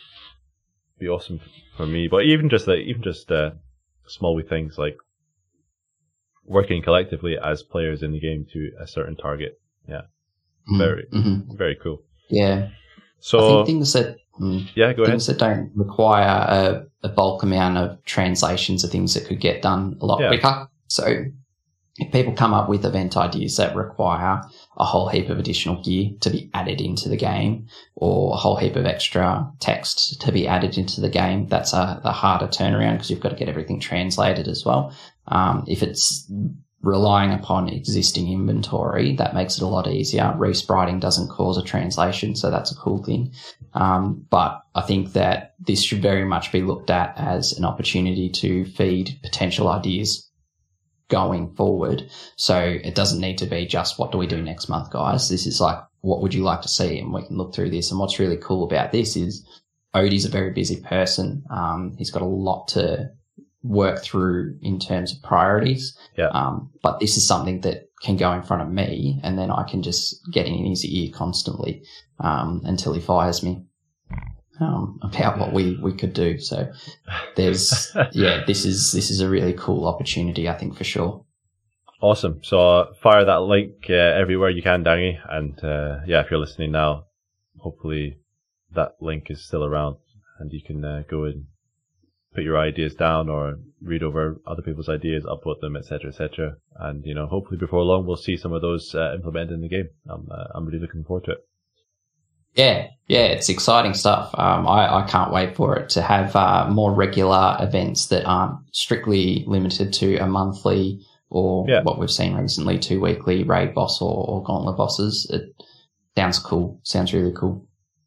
Speaker 2: be awesome for me. But even just like even just uh, small wee things like working collectively as players in the game to a certain target. Yeah, mm-hmm. very mm-hmm. very cool.
Speaker 1: Yeah.
Speaker 2: So
Speaker 1: I think things that mm,
Speaker 2: yeah, go
Speaker 1: things
Speaker 2: ahead.
Speaker 1: that don't require a, a bulk amount of translations are things that could get done a lot
Speaker 2: yeah.
Speaker 1: quicker. So if people come up with event ideas that require a whole heap of additional gear to be added into the game, or a whole heap of extra text to be added into the game, that's a, a harder turnaround because you've got to get everything translated as well. Um, if it's relying upon existing inventory, that makes it a lot easier. Respriting doesn't cause a translation, so that's a cool thing. Um, but I think that this should very much be looked at as an opportunity to feed potential ideas going forward. So it doesn't need to be just what do we do next month, guys. This is like, what would you like to see? And we can look through this. And what's really cool about this is Odie's a very busy person. Um, he's got a lot to work through in terms of priorities.
Speaker 2: Yeah.
Speaker 1: Um, but this is something that can go in front of me, and then I can just get in his ear constantly um, until he fires me um, about what we, we could do. So there's, yeah, this is this is a really cool opportunity, I think, for sure.
Speaker 2: Awesome. So uh, fire that link uh, everywhere you can, Dangy. And uh, yeah, if you're listening now, hopefully that link is still around and you can uh, go and put your ideas down or read over other people's ideas, upvote them, et cetera, et cetera. And, you know, hopefully before long, we'll see some of those uh, implemented in the game. I'm, uh, I'm really looking forward to it.
Speaker 1: Yeah, yeah, it's exciting stuff. Um, I, I can't wait for it to have uh, more regular events that aren't strictly limited to a monthly or yeah. what we've seen recently, two weekly raid boss or, or gauntlet bosses. It sounds cool. Sounds really cool.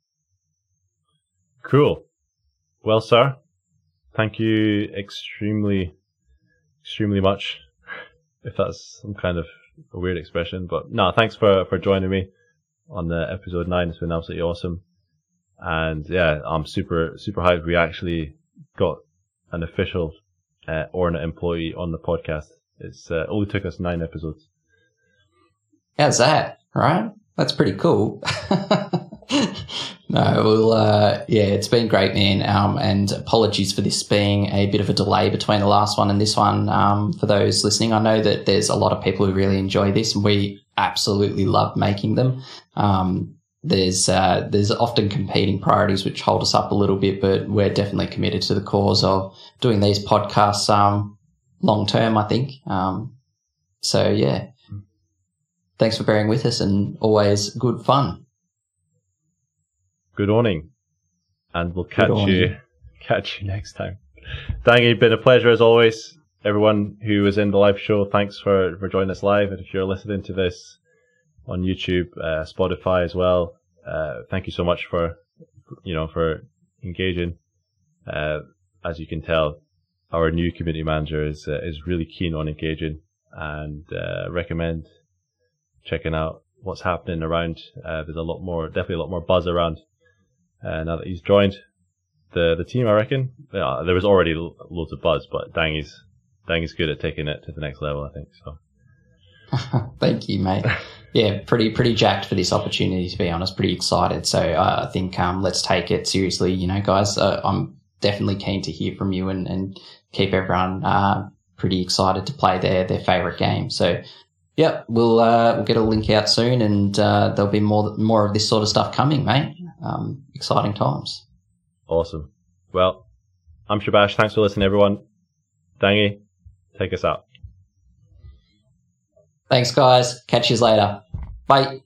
Speaker 2: Cool. Well, sir, thank you extremely, extremely much, if that's some kind of a weird expression. But no, thanks for, for joining me on the episode nine. It's been absolutely awesome. And yeah, I'm super, super hyped. We actually got an official uh, Orna employee on the podcast. It's uh, only took us nine episodes.
Speaker 1: How's that? Right? That's pretty cool. No, well, uh, yeah, it's been great, man. Um, and apologies for this being a bit of a delay between the last one and this one. Um, for those listening, I know that there's a lot of people who really enjoy this, and we absolutely love making them. Um, there's, uh, there's often competing priorities which hold us up a little bit, but we're definitely committed to the cause of doing these podcasts, um, long term, I think. Um, so yeah, thanks for bearing with us, and always good fun.
Speaker 2: Good morning, and we'll catch you catch you next time. Dangy, been a pleasure as always. Everyone who was in the live show, thanks for, for joining us live. And if you're listening to this on YouTube, uh, Spotify as well, uh, thank you so much for you know for engaging. Uh, as you can tell, our new community manager is uh, is really keen on engaging, and uh, recommend checking out what's happening around. Uh, there's a lot more, definitely a lot more buzz around. Uh, now that he's joined the the team, I reckon. Yeah, there was already lo- loads of buzz, but Dangy's Dangy's good at taking it to the next level, I think. So,
Speaker 1: thank you, mate. Yeah, pretty pretty jacked for this opportunity, to be honest. Pretty excited. So uh, I think um, let's take it seriously, you know, guys. Uh, I'm definitely keen to hear from you and, and keep everyone uh, pretty excited to play their their favorite game. So. Yep, we'll uh, we'll get a link out soon, and uh, there'll be more more of this sort of stuff coming, mate. Um, exciting times.
Speaker 2: Awesome. Well, I'm Shabash. Thanks for listening, everyone. Dangy, take us out.
Speaker 1: Thanks, guys. Catch you later. Bye.